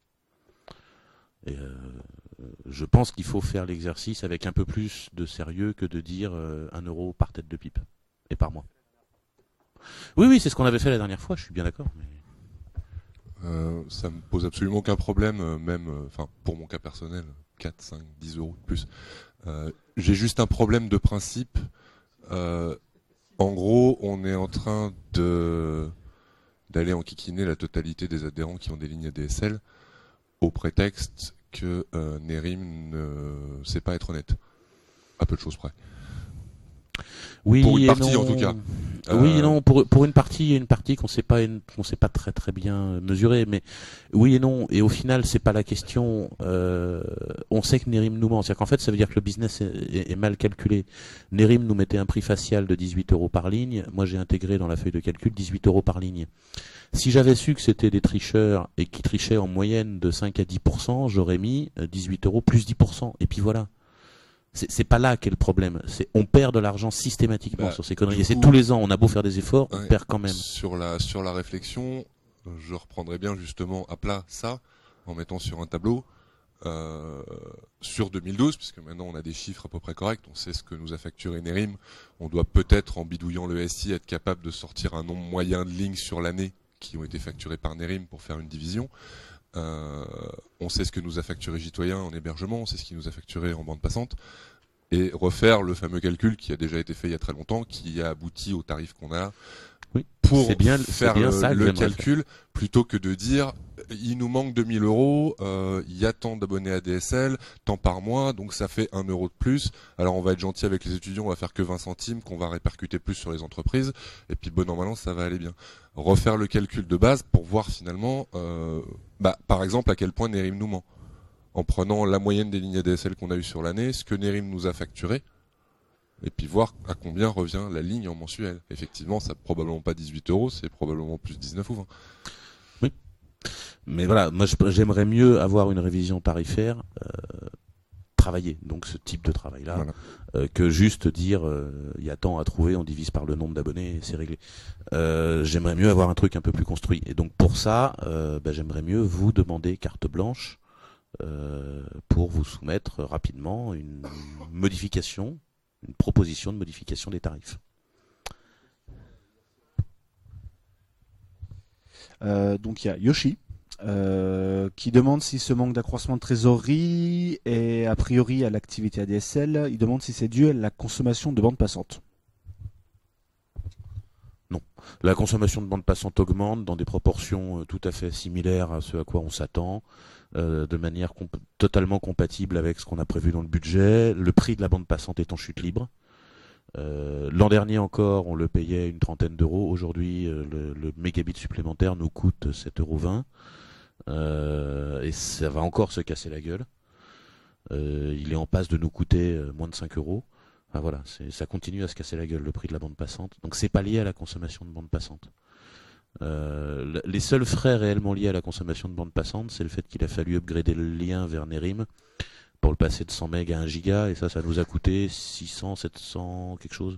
Et euh, je pense qu'il faut faire l'exercice avec un peu plus de sérieux que de dire euh, un euro par tête de pipe et par mois. Oui, oui, c'est ce qu'on avait fait la dernière fois, je suis bien d'accord. Mais... Euh, ça me pose absolument aucun problème, euh, même, enfin, euh, pour mon cas personnel, quatre, cinq, dix euros de plus. Euh, j'ai juste un problème de principe. Euh, en gros, on est en train de d'aller enquiquiner la totalité des adhérents qui ont des lignes A D S L au prétexte que euh, Nerim ne sait pas être honnête. À peu de choses près. Oui, pour une et partie non. en tout cas. Oui, euh... et non, pour pour une partie, il y a une partie qu'on sait pas, qu'on sait pas très très bien mesurer, mais oui et non. Et au final, c'est pas la question. Euh, on sait que Nerim nous ment, c'est-à-dire qu'en fait, ça veut dire que le business est, est, est mal calculé. Nerim nous mettait un prix facial de dix-huit euros par ligne. Moi, j'ai intégré dans la feuille de calcul dix-huit euros par ligne. Si j'avais su que c'était des tricheurs et qui trichaient en moyenne de cinq à dix pour cent, j'aurais mis dix-huit euros plus dix pour cent. Et puis voilà. C'est, c'est pas là qu'est le problème. C'est on perd de l'argent systématiquement bah, sur ces conneries. coup, Et c'est tous les ans. On a beau faire des efforts, ouais, on perd quand même. Sur la sur la réflexion, je reprendrai bien justement à plat ça en mettant sur un tableau euh, sur deux mille douze, puisque maintenant on a des chiffres à peu près corrects. On sait ce que nous a facturé Nerim. On doit peut-être, en bidouillant le S I, être capable de sortir un nombre moyen de lignes sur l'année qui ont été facturées par Nerim pour faire une division. Euh, on sait ce que nous a facturé Gitoyen en hébergement, on sait ce qu'il nous a facturé en bande passante. et refaire le fameux calcul qui a déjà été fait il y a très longtemps, qui a abouti au tarif qu'on a. Oui, pour c'est bien, faire c'est bien le, ça que le j'aimerais calcul, faire. Plutôt que de dire il nous manque deux mille euros, euh, il y a tant d'abonnés à D S L, tant par mois, donc ça fait un euro de plus. Alors on va être gentil avec les étudiants, on va faire que vingt centimes, qu'on va répercuter plus sur les entreprises, et puis bon an mal an ça va aller bien. Refaire le calcul de base pour voir finalement, euh, bah, par exemple à quel point Nerim nous ment. En prenant la moyenne des lignes A D S L qu'on a eues sur l'année, ce que Nerim nous a facturé, et puis voir à combien revient la ligne en mensuel. Effectivement, ça probablement pas dix-huit euros, c'est probablement plus dix-neuf ou vingt. Oui. Mais voilà, moi j'aimerais mieux avoir une révision tarifaire euh, travaillée, donc ce type de travail-là, voilà. euh, que juste dire il euh, y a tant à trouver, on divise par le nombre d'abonnés et c'est réglé. Euh, j'aimerais mieux avoir un truc un peu plus construit. Et donc pour ça, euh, bah, j'aimerais mieux vous demander carte blanche euh, pour vous soumettre rapidement une modification, une proposition de modification des tarifs. Euh, donc il y a Yoshi euh, qui demande si ce manque d'accroissement de trésorerie est a priori à l'activité A D S L. Il demande si c'est dû à la consommation de bande passante. Non. La consommation de bande passante augmente dans des proportions tout à fait similaires à ce à quoi on s'attend, euh, de manière comp- totalement compatible avec ce qu'on a prévu dans le budget. Le prix de la bande passante est en chute libre. Euh, l'an dernier encore, on le payait une trentaine d'euros. Aujourd'hui, euh, le, le mégabit supplémentaire nous coûte sept euros vingt. Euh, et ça va encore se casser la gueule. Euh, il est en passe de nous coûter euh, moins de cinq euros. Enfin, voilà, c'est, ça continue à se casser la gueule, le prix de la bande passante. Donc c'est pas lié à la consommation de bande passante. Euh, les seuls frais réellement liés à la consommation de bande passante, c'est le fait qu'il a fallu upgrader le lien vers Nerim pour le passer de cent mégas à un giga, et ça, ça nous a coûté six cents, sept cents, quelque chose.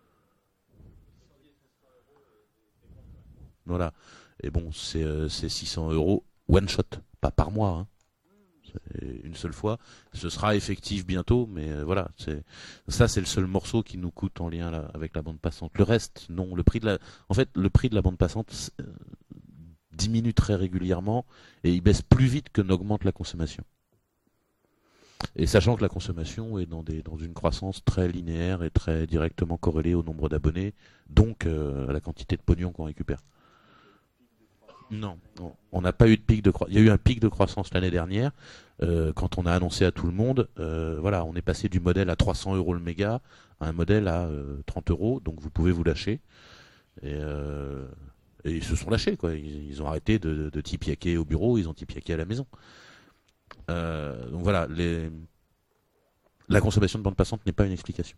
Voilà. Et bon, c'est, euh, c'est six cents euros one shot, pas par mois, hein. C'est une seule fois. Ce sera effectif bientôt, mais euh, voilà. C'est, ça, c'est le seul morceau qui nous coûte en lien là, avec la bande passante. Le reste, non. Le prix de la, en fait, le prix de la bande passante euh, diminue très régulièrement et il baisse plus vite que n'augmente la consommation. Et sachant que la consommation est dans, des, dans une croissance très linéaire et très directement corrélée au nombre d'abonnés, donc euh, à la quantité de pognon qu'on récupère. Non, non, on n'a pas eu de pic de croissance. Il y a eu un pic de croissance l'année dernière, euh, quand on a annoncé à tout le monde, euh, voilà, on est passé du modèle à trois cents euros le méga à un modèle à euh, trente euros, donc vous pouvez vous lâcher. Et, euh, et ils se sont lâchés, quoi. Ils, ils ont arrêté de, de tipiaquer au bureau, ils ont tipiaqué à la maison. Euh, donc voilà, les... la consommation de bande passante n'est pas une explication.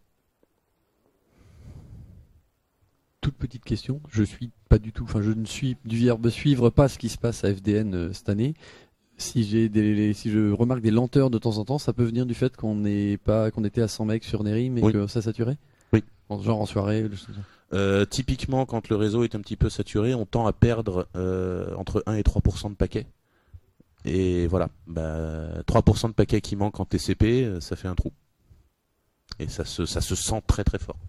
Toute petite question, je suis pas du tout, enfin je ne suis du verbe suivre pas ce qui se passe à F D N euh, cette année. Si j'ai des, si je remarque des lenteurs de temps en temps, ça peut venir du fait qu'on n'est pas, qu'on était à cent megs sur Nerim et oui. que ça saturait. Oui. Genre en soirée. Euh, typiquement, quand le réseau est un petit peu saturé, on tend à perdre euh, entre un et trois pour cent de paquets. Et voilà, bah, trois pour cent de paquets qui manquent en T C P, ça fait un trou. Et ça se, ça se sent très très fort.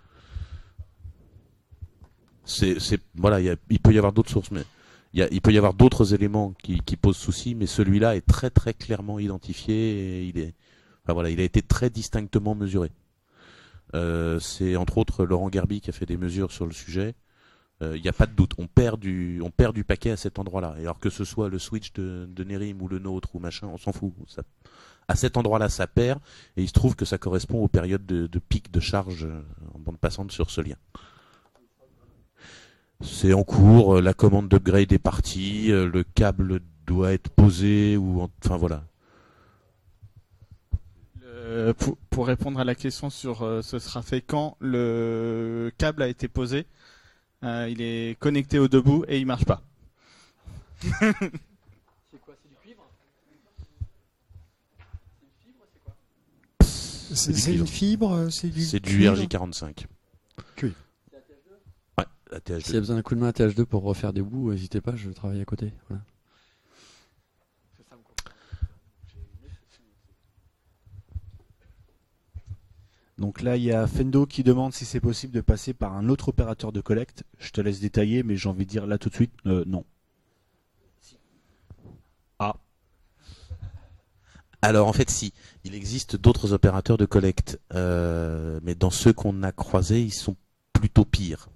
C'est, c'est, voilà, y a, il peut y avoir d'autres sources, mais y a, il peut y avoir d'autres éléments qui, qui posent souci, mais celui-là est très très clairement identifié et il est, enfin voilà, il a été très distinctement mesuré. Euh, c'est entre autres Laurent Gerby qui a fait des mesures sur le sujet. Il euh, n'y a pas de doute, on perd du, on perd du paquet à cet endroit-là. Et alors que ce soit le switch de, de Nerim ou le nôtre ou machin, on s'en fout. Ça, à cet endroit-là, ça perd, et il se trouve que ça correspond aux périodes de, de pic de charge en bande passante sur ce lien. C'est en cours, la commande d'upgrade est partie, le câble doit être posé, ou en... enfin voilà. Le, pour, pour répondre à la question sur euh, ce sera fait quand, le câble a été posé, euh, il est connecté au debout et il marche pas. C'est quoi, c'est du cuivre? C'est une fibre, c'est quoi? C'est, c'est une fibre, c'est du C'est du R J quarante-cinq. Cuivre. Ouais, la T H deux. S'il y a besoin d'un coup de main à T H deux pour refaire des bouts, n'hésitez pas, je travaille à côté. Voilà. Donc là, il y a Fendo qui demande si c'est possible de passer par un autre opérateur de collecte. Je te laisse détailler, mais j'ai envie de dire là tout de suite, euh, non. Ah. Alors en fait si, il existe d'autres opérateurs de collecte, euh, mais dans ceux qu'on a croisés, ils sont plutôt pires.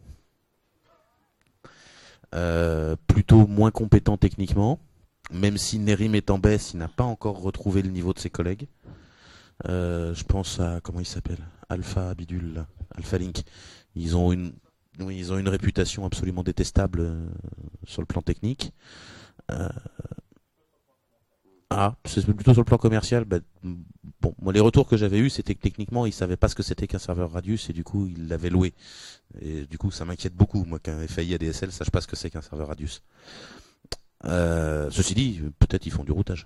Euh, plutôt moins compétents techniquement, même si Nerim est en baisse, il n'a pas encore retrouvé le niveau de ses collègues. Euh, je pense à, comment il s'appelle, Alpha Bidule, là. Alpha Link. Ils ont une, oui, ils ont une réputation absolument détestable euh, sur le plan technique. Euh, ah, c'est plutôt sur le plan commercial. Bah, bon, moi les retours que j'avais eus, c'était que techniquement, ils savaient pas ce que c'était qu'un serveur Radius et du coup, ils l'avaient loué. Et du coup, ça m'inquiète beaucoup, moi, qu'un F A I A D S L sache pas ce que c'est qu'un serveur Radius. Euh, ceci dit, peut-être ils font du routage.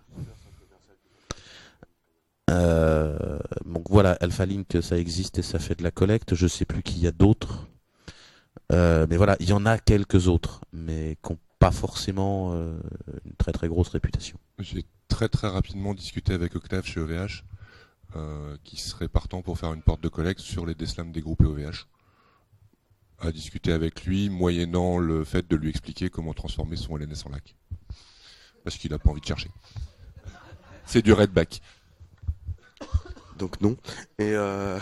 Euh, donc voilà, Alpha Link, ça existe et ça fait de la collecte. Je sais plus qu'il y a d'autres. Euh, mais voilà, il y en a quelques autres, mais qui n'ont pas forcément euh, une très très grosse réputation. J'ai très très rapidement discuté avec Octave chez O V H, euh, qui serait partant pour faire une porte de collecte sur les Deslams des groupes O V H. À discuter avec lui, moyennant le fait de lui expliquer comment transformer son L N S en lac. Parce qu'il n'a pas envie de chercher. C'est du redback. Donc non. Et, euh...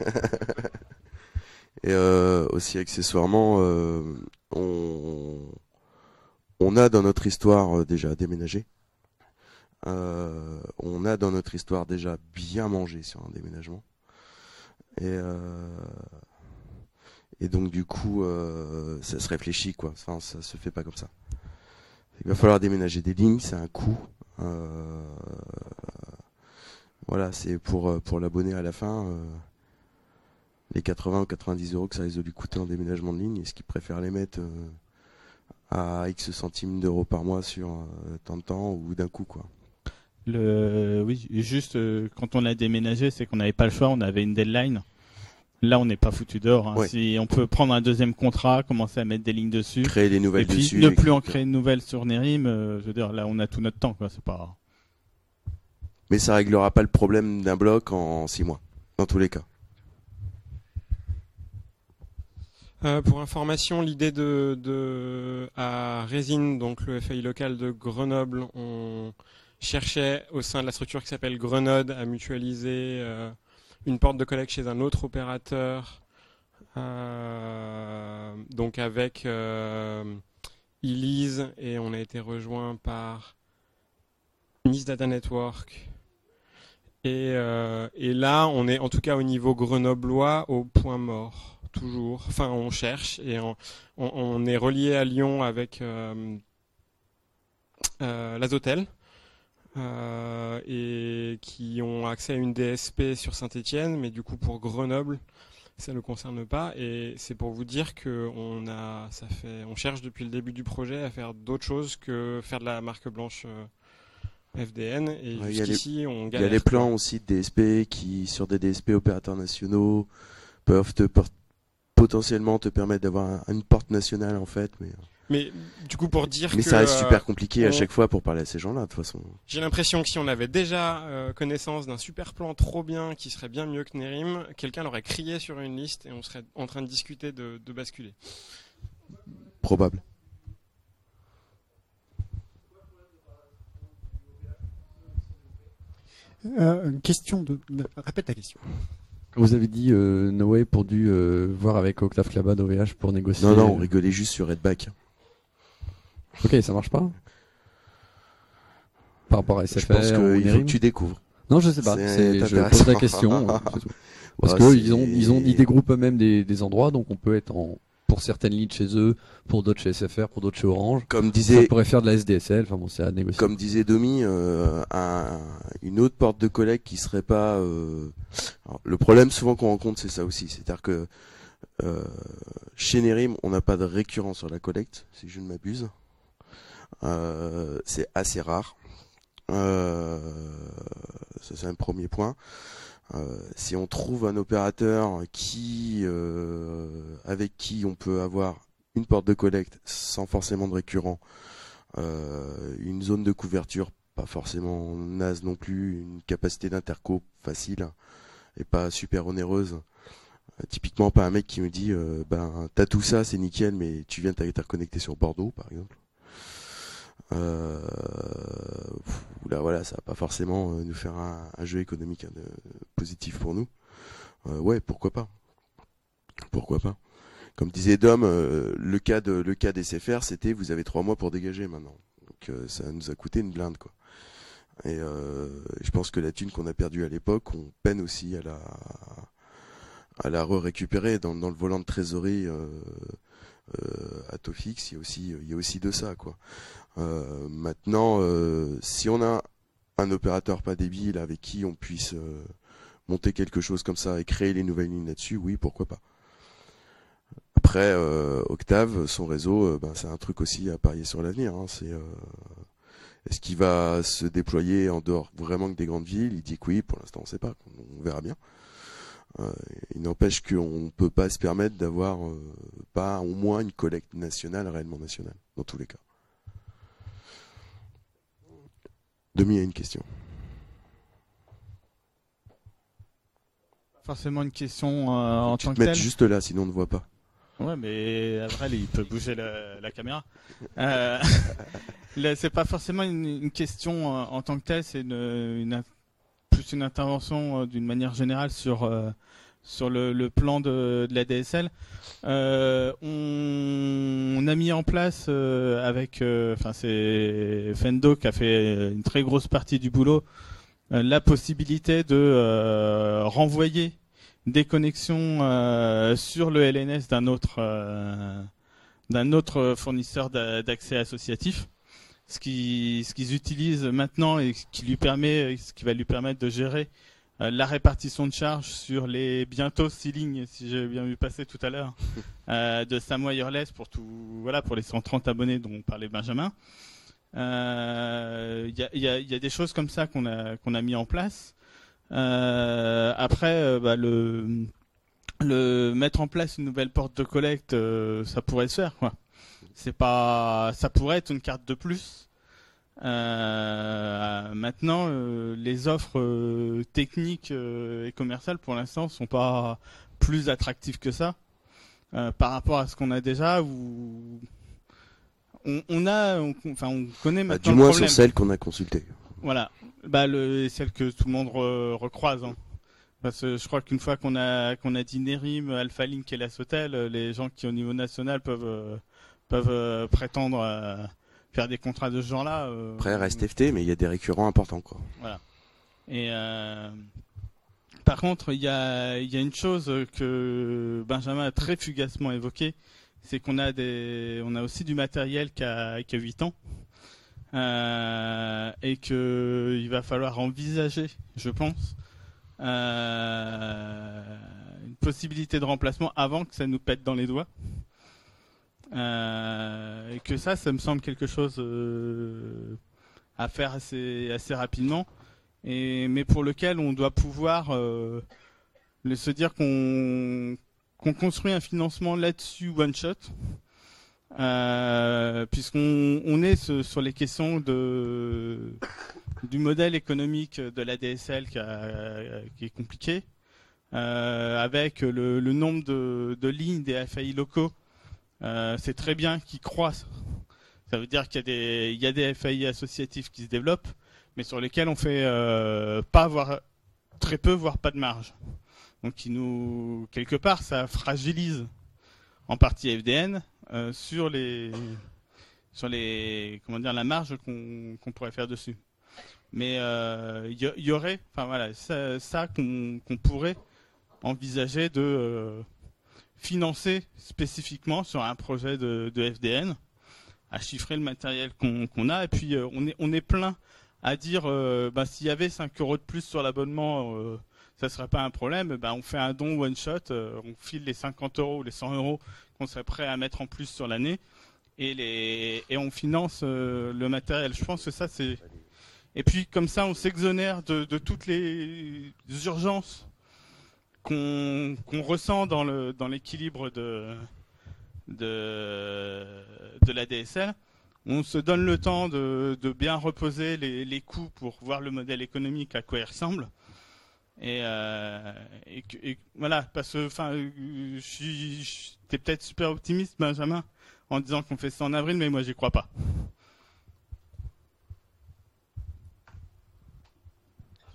Et euh, aussi accessoirement, euh, on... on a dans notre histoire euh, déjà déménagé. Euh, on a dans notre histoire déjà bien mangé sur un déménagement. Et, euh... Et donc du coup, euh, ça se réfléchit quoi. Enfin, ça se fait pas comme ça. Il va falloir déménager des lignes, c'est un coût. Euh... Voilà, c'est pour pour l'abonné à la fin. Euh... Les quatre-vingts ou quatre-vingt-dix euros que ça risque de lui coûter en déménagement de ligne, est-ce qu'il préfère les mettre euh, à X centimes d'euros par mois sur euh, tant de temps ou d'un coup quoi. Le oui, juste euh, quand on a déménagé, c'est qu'on n'avait pas le choix, on avait une deadline. Là, on n'est pas foutu dehors. Hein. Ouais. Si on peut prendre un deuxième contrat, commencer à mettre des lignes dessus, créer des nouvelles et puis dessus, ne et plus en cetera. créer de nouvelles sur Nerim, euh, je veux dire, là, on a tout notre temps, quoi. C'est pas. Mais ça réglera pas le problème d'un bloc en six mois, dans tous les cas. Euh, pour information, l'idée de, de à Résine, donc le F A I local de Grenoble, on cherchait au sein de la structure qui s'appelle Grenode à mutualiser euh, une porte de collecte chez un autre opérateur, euh, donc avec euh, Elise, et on a été rejoint par Nice Data Network. Et, euh, et là, on est en tout cas au niveau grenoblois au point mort. Toujours. Enfin, on cherche et on, on, on est relié à Lyon avec euh, euh, l'Azotel euh, et qui ont accès à une D S P sur Saint-Étienne, mais du coup pour Grenoble, ça ne concerne pas. Et c'est pour vous dire que on a, ça fait, on cherche depuis le début du projet à faire d'autres choses que faire de la marque blanche euh, F D N. Et Ouais, jusqu'ici, on galère. Il y a les plans aussi de D S P qui, sur des D S P opérateurs nationaux, peuvent te porter potentiellement te permettre d'avoir un, une porte nationale en fait, mais mais du coup pour dire mais que ça reste euh, super compliqué on... à chaque fois pour parler à ces gens-là de toute façon. J'ai l'impression que si on avait déjà euh, connaissance d'un super plan trop bien qui serait bien mieux que Nerim, quelqu'un l'aurait crié sur une liste et on serait en train de discuter de, de basculer. Probable. Euh, une question de... Répète ta question. Vous avez dit euh, No Way pour dû euh, voir avec Octave Clabat d'O V H pour négocier. Non, non, on euh, rigolait juste sur Redback. Ok, ça marche pas par rapport à S F R. Je pense ou qu'il faut Nerim que tu découvres. Non, je sais pas. C'est C'est, je intéressant. pose la question. euh, c'est tout. Parce Ah, que c'est- ils ont, ils ont, ils dégroupent eux-mêmes des, des endroits, donc on peut être en, pour certaines lignes chez eux, pour d'autres chez S F R, pour d'autres chez Orange. Comme Ça disait, pourrait faire de la S D S L. Enfin bon, c'est à négocier. comme disait Domi, euh, un- une autre porte de collecte qui serait pas. Euh... Alors, le problème souvent qu'on rencontre, c'est ça aussi, c'est-à-dire que euh, chez Nerim, on n'a pas de récurrent sur la collecte, si je ne m'abuse. Euh, c'est assez rare. Euh, ça c'est un premier point. Euh, si on trouve un opérateur qui, euh, avec qui on peut avoir une porte de collecte sans forcément de récurrent, euh, une zone de couverture pas forcément naze non plus, une capacité d'interco facile et pas super onéreuse. Euh, typiquement pas un mec qui me dit euh, ben t'as tout ça c'est nickel mais tu viens t'interconnecter sur Bordeaux par exemple. Euh, là, voilà, ça va pas forcément euh, nous faire un, un jeu économique euh, positif pour nous. Euh, ouais, pourquoi pas. Pourquoi pas. Comme disait Dom, euh, le cas de le cas des S F R, c'était vous avez trois mois pour dégager maintenant. Donc euh, ça nous a coûté une blinde, quoi. Et euh, je pense que la thune qu'on a perdue à l'époque, on peine aussi à la à la re-récupérer dans, dans le volant de trésorerie euh, euh, à Tofix. Il y a aussi il y a aussi de ça, quoi. Euh, maintenant, euh, si on a un opérateur pas débile avec qui on puisse euh, monter quelque chose comme ça et créer les nouvelles lignes là-dessus, oui, pourquoi pas. Après, euh, Octave, son réseau, euh, ben, c'est un truc aussi à parier sur l'avenir. Hein. C'est, euh, est-ce qu'il va se déployer en dehors vraiment que des grandes villes? Il dit que oui, pour l'instant on ne sait pas, on verra bien. Euh, il n'empêche qu'on ne peut pas se permettre d'avoir euh, pas au moins une collecte nationale, réellement nationale, dans tous les cas. Demi a une question. Forcément une question euh, en Tu tant te que mets telle. juste là, sinon on ne voit pas. Ouais, mais après, il peut bouger la, la caméra. Euh, là, c'est pas forcément une, une question euh, en tant que telle, c'est une, une, plus une intervention euh, d'une manière générale sur, euh, sur le, le plan de, de la D S L. Euh, on, on a mis en place euh, avec, enfin, euh, c'est Fendo qui a fait une très grosse partie du boulot, euh, la possibilité de euh, renvoyer des connexions euh, sur le L N S d'un autre euh, d'un autre fournisseur d'accès associatif, ce qui ce qu'ils utilisent maintenant et ce qui lui permet ce qui va lui permettre de gérer euh, la répartition de charges sur les bientôt six lignes, si j'ai bien vu passer tout à l'heure, euh, de Sam Wireless pour tout voilà pour les cent trente abonnés dont parlait Benjamin. Il euh, y, a, y, a, y a des choses comme ça qu'on a qu'on a mis en place. Euh, après, euh, bah, le, le mettre en place une nouvelle porte de collecte, euh, ça pourrait se faire, quoi. C'est pas, ça pourrait être une carte de plus. Euh, maintenant, euh, les offres euh, techniques euh, et commerciales, pour l'instant, sont pas plus attractives que ça euh, par rapport à ce qu'on a déjà. Où on, on a, on, enfin, on connaît maintenant. Bah, du moins le problème. sur celle qu'on a consultée. Voilà. Bah, le, celle que tout le monde re, recroise. Hein. Parce que je crois qu'une fois qu'on a qu'on a dit Nerim, Alpha Link et la Sotel, les gens qui au niveau national peuvent euh, peuvent euh, prétendre à faire des contrats de ce genre-là. Euh, Après reste F T, mais il y a des récurrents importants, quoi. Voilà. Et euh, par contre, il y a il y a une chose que Benjamin a très fugacement évoquée, c'est qu'on a des on a aussi du matériel qui a qui a huit ans. Euh, et que il va falloir envisager, je pense, euh, une possibilité de remplacement avant que ça nous pète dans les doigts. Euh, et que ça, ça me semble quelque chose euh, à faire assez assez rapidement, et mais pour lequel on doit pouvoir euh, le, se dire qu'on qu'on construit un financement là-dessus one shot. Euh, puisqu'on on est ce, sur les questions de, du modèle économique de la D S L qui, a, qui est compliqué, euh, avec le, le nombre de, de lignes des F A I locaux, euh, c'est très bien qu'ils croissent. Ça veut dire qu'il y a des, il y a des F A I associatifs qui se développent, mais sur lesquels on fait euh, pas avoir très peu, voire pas de marge. Donc, qui nous, quelque part, ça fragilise en partie F D N. Euh, sur les sur les comment dire la marge qu'on qu'on pourrait faire dessus, mais il euh, y, y aurait enfin voilà ça, ça qu'on qu'on pourrait envisager de euh, financer spécifiquement sur un projet de, de F D N, à chiffrer le matériel qu'on qu'on a, et puis euh, on est on est plein à dire euh, bah, s'il y avait cinq euros de plus sur l'abonnement, euh, ça serait pas un problème. Bah, on fait un don one shot, euh, on file les cinquante euros ou les cent euros qu'on serait prêt à mettre en plus sur l'année, et les et on finance euh, le matériel. Je pense que ça c'est, et puis comme ça on s'exonère de, de toutes les urgences qu'on qu'on ressent dans le dans l'équilibre de de de la D S L. On se donne le temps de de bien reposer les les coûts pour voir le modèle économique à quoi il ressemble. Et, euh, et, et voilà, parce que enfin, je suis, t'es peut-être super optimiste, Benjamin, en disant qu'on fait ça en avril, mais moi j'y crois pas.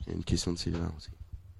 Il y a une question de Sylvain aussi.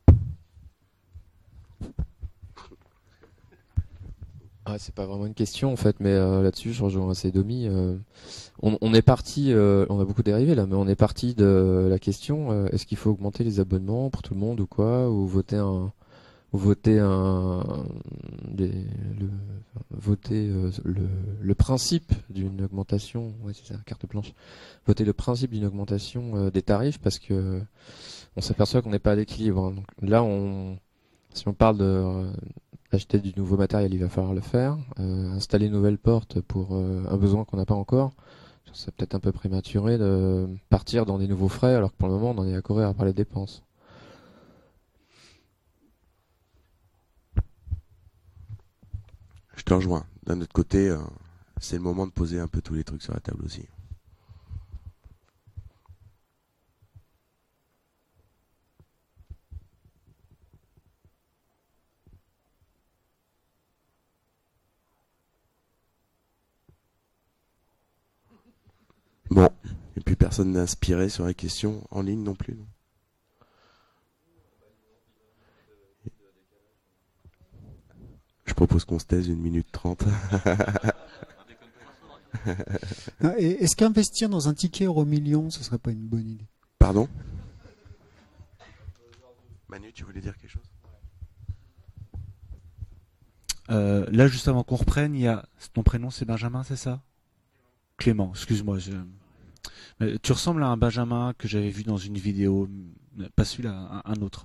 Ah, c'est pas vraiment une question en fait, mais euh, là-dessus je rejoins assez Domi. Euh, on, on est parti, euh, on a beaucoup dérivé là, mais on est parti de la question euh, est-ce qu'il faut augmenter les abonnements pour tout le monde ou quoi, ou voter un, ou voter un, des, le, voter euh, le, le principe d'une augmentation, ouais c'est ça, carte blanche, voter le principe d'une augmentation euh, des tarifs parce que on s'aperçoit qu'on n'est pas à l'équilibre. Hein. Donc là, on, si on parle de euh, acheter du nouveau matériel, il va falloir le faire. Euh, installer une nouvelle porte pour euh, un besoin qu'on n'a pas encore, c'est peut-être un peu prématuré de partir dans des nouveaux frais alors que pour le moment on en est à courir par les dépenses. Je te rejoins. D'un autre côté, euh, c'est le moment de poser un peu tous les trucs sur la table aussi. Bon, et puis personne n'est inspiré sur la question en ligne non plus. Non. Je propose qu'on se taise une minute trente. Est-ce qu'investir dans un ticket euro million, ce serait pas une bonne idée? Pardon? Manu, tu voulais dire quelque chose? euh, Là, juste avant qu'on reprenne, il y a ton prénom, c'est Benjamin, c'est ça? Clément, excuse-moi. Je... Tu ressembles à un Benjamin que j'avais vu dans une vidéo, pas celui-là, un, un autre.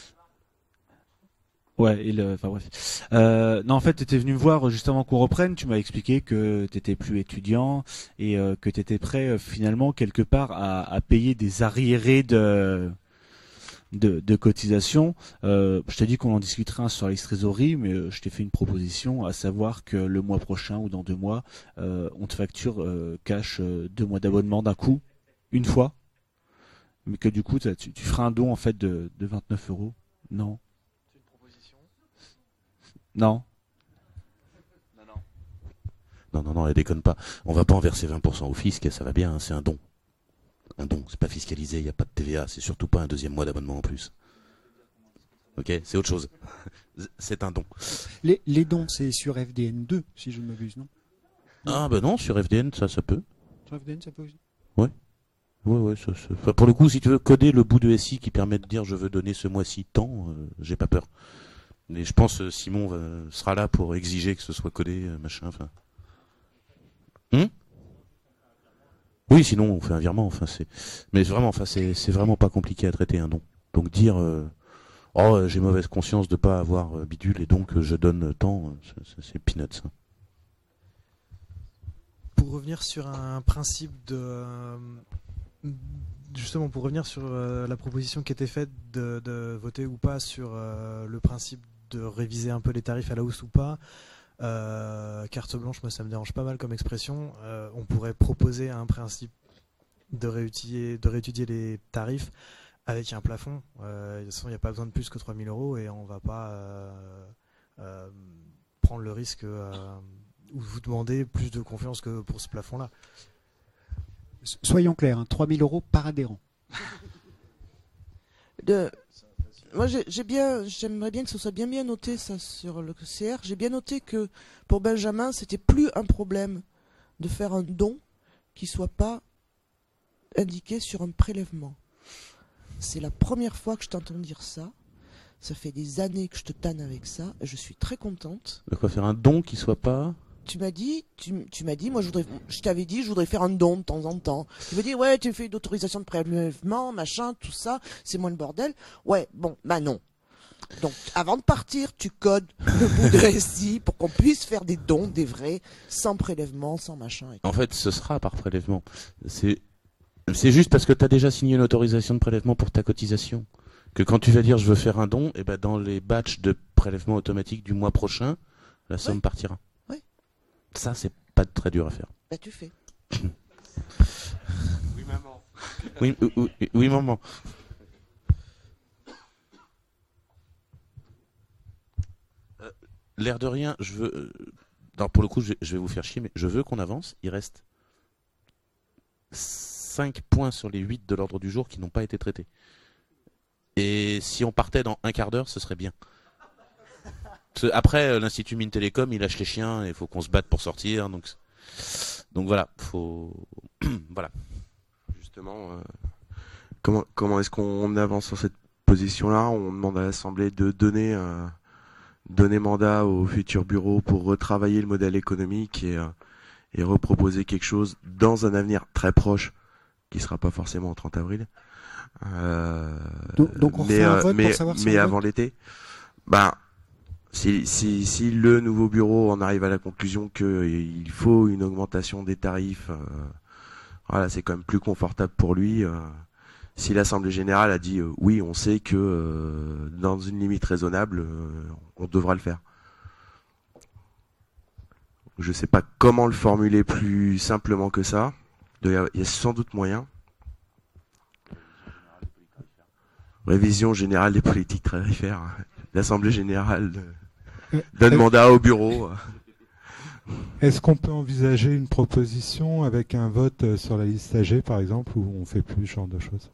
Ouais, et le, enfin bref. Euh, non, en fait, tu étais venu me voir juste avant qu'on reprenne. Tu m'as expliqué que tu étais plus étudiant et euh, que tu étais prêt euh, finalement quelque part à, à payer des arriérés de de, de cotisation. Euh, je t'ai dit qu'on en discuterait un sur la trésorerie, mais euh, je t'ai fait une proposition, à savoir que le mois prochain ou dans deux mois, euh, on te facture euh, cash euh, deux mois d'abonnement d'un coup, une fois, mais que du coup, tu, tu feras un don en fait de, de vingt-neuf euros. Non. Non. Non, non. Non, non, non, elle déconne pas. On va pas en verser vingt pour cent au fisc, ça va bien, hein, c'est un don. Un don, c'est pas fiscalisé, il n'y a pas de T V A, c'est surtout pas un deuxième mois d'abonnement en plus. Ok, c'est autre chose. C'est un don. Les, les dons, c'est sur F D N deux, si je ne m'abuse, non? Ah bah non, sur F D N, ça, ça peut. Sur F D N, ça peut aussi. Ouais. Ouais, ouais, ça, ça... Enfin, pour le coup, si tu veux coder le bout de S I qui permet de dire je veux donner ce mois-ci tant, euh, j'ai pas peur. Mais je pense euh, Simon va, sera là pour exiger que ce soit codé, euh, machin, enfin. Hum oui, sinon on fait un virement, enfin c'est. Mais vraiment, enfin c'est, c'est vraiment pas compliqué à traiter un don. Donc dire euh, oh j'ai mauvaise conscience de pas avoir euh, bidule et donc euh, je donne tant, euh, c'est, c'est peanuts. Hein. Pour revenir sur un principe de euh, justement pour revenir sur euh, la proposition qui était faite de, de voter ou pas sur euh, le principe de réviser un peu les tarifs à la hausse ou pas. Euh, carte blanche, moi ça me dérange pas mal comme expression. Euh, on pourrait proposer un principe de réétudier, de réétudier les tarifs avec un plafond. Euh, de toute façon, il n'y a pas besoin de plus que trois mille euros et on va pas euh, euh, prendre le risque euh, ou vous demander plus de confiance que pour ce plafond-là. Soyons clairs, hein, trois mille euros par adhérent. De... Moi, j'ai, j'ai bien, j'aimerais bien que ce soit bien bien noté ça sur le C R. J'ai bien noté que pour Benjamin, c'était plus un problème de faire un don qui soit pas indiqué sur un prélèvement. C'est la première fois que je t'entends dire ça. Ça fait des années que je te tanne avec ça. Et je suis très contente. De quoi faire un don qui soit pas. Tu m'as dit, tu, tu m'as dit, moi je voudrais, je t'avais dit, je voudrais faire un don de temps en temps. Tu me dis, ouais, tu fais une autorisation de prélèvement, machin, tout ça, c'est moins le bordel. Ouais, bon, bah non. Donc, avant de partir, tu codes le bout de S I pour qu'on puisse faire des dons, des vrais, sans prélèvement, sans machin. Et en fait, ce sera par prélèvement. C'est, c'est juste parce que tu as déjà signé une autorisation de prélèvement pour ta cotisation. Que quand tu vas dire je veux faire un don, et ben dans les batchs de prélèvement automatique du mois prochain, la somme ouais. partira. Ça, c'est pas très dur à faire. Bah, tu fais. Oui, maman. Oui, oui, oui, oui, maman. Euh, l'air de rien, je veux. Euh, alors, pour le coup, je, je vais vous faire chier, mais je veux qu'on avance. Il reste cinq points sur les huit de l'ordre du jour qui n'ont pas été traités. Et si on partait dans un quart d'heure, ce serait bien. Parce que après, euh, l'Institut Mines Télécom, il lâche les chiens et il faut qu'on se batte pour sortir. Donc, donc voilà, faut voilà. Justement, euh, comment comment est-ce qu'on avance sur cette position-là? On demande à l'Assemblée de donner euh, donner mandat au futur bureau pour retravailler le modèle économique et euh, et reproposer quelque chose dans un avenir très proche, qui sera pas forcément au trente avril. Euh, Donc, donc on mais refait un euh, vote mais, pour savoir si mais on avant vote l'été. Ben si, si si le nouveau bureau en arrive à la conclusion que il faut une augmentation des tarifs, euh, voilà, c'est quand même plus confortable pour lui. Euh, si l'Assemblée générale a dit euh, oui, on sait que euh, dans une limite raisonnable, euh, on devra le faire. Je sais pas comment le formuler plus simplement que ça. Il y a sans doute moyen. Révision générale des politiques tarifaires. L'Assemblée générale donne mandat au bureau. Est-ce qu'on peut envisager une proposition avec un vote sur la liste A G, par exemple, où on fait plus ce genre de choses?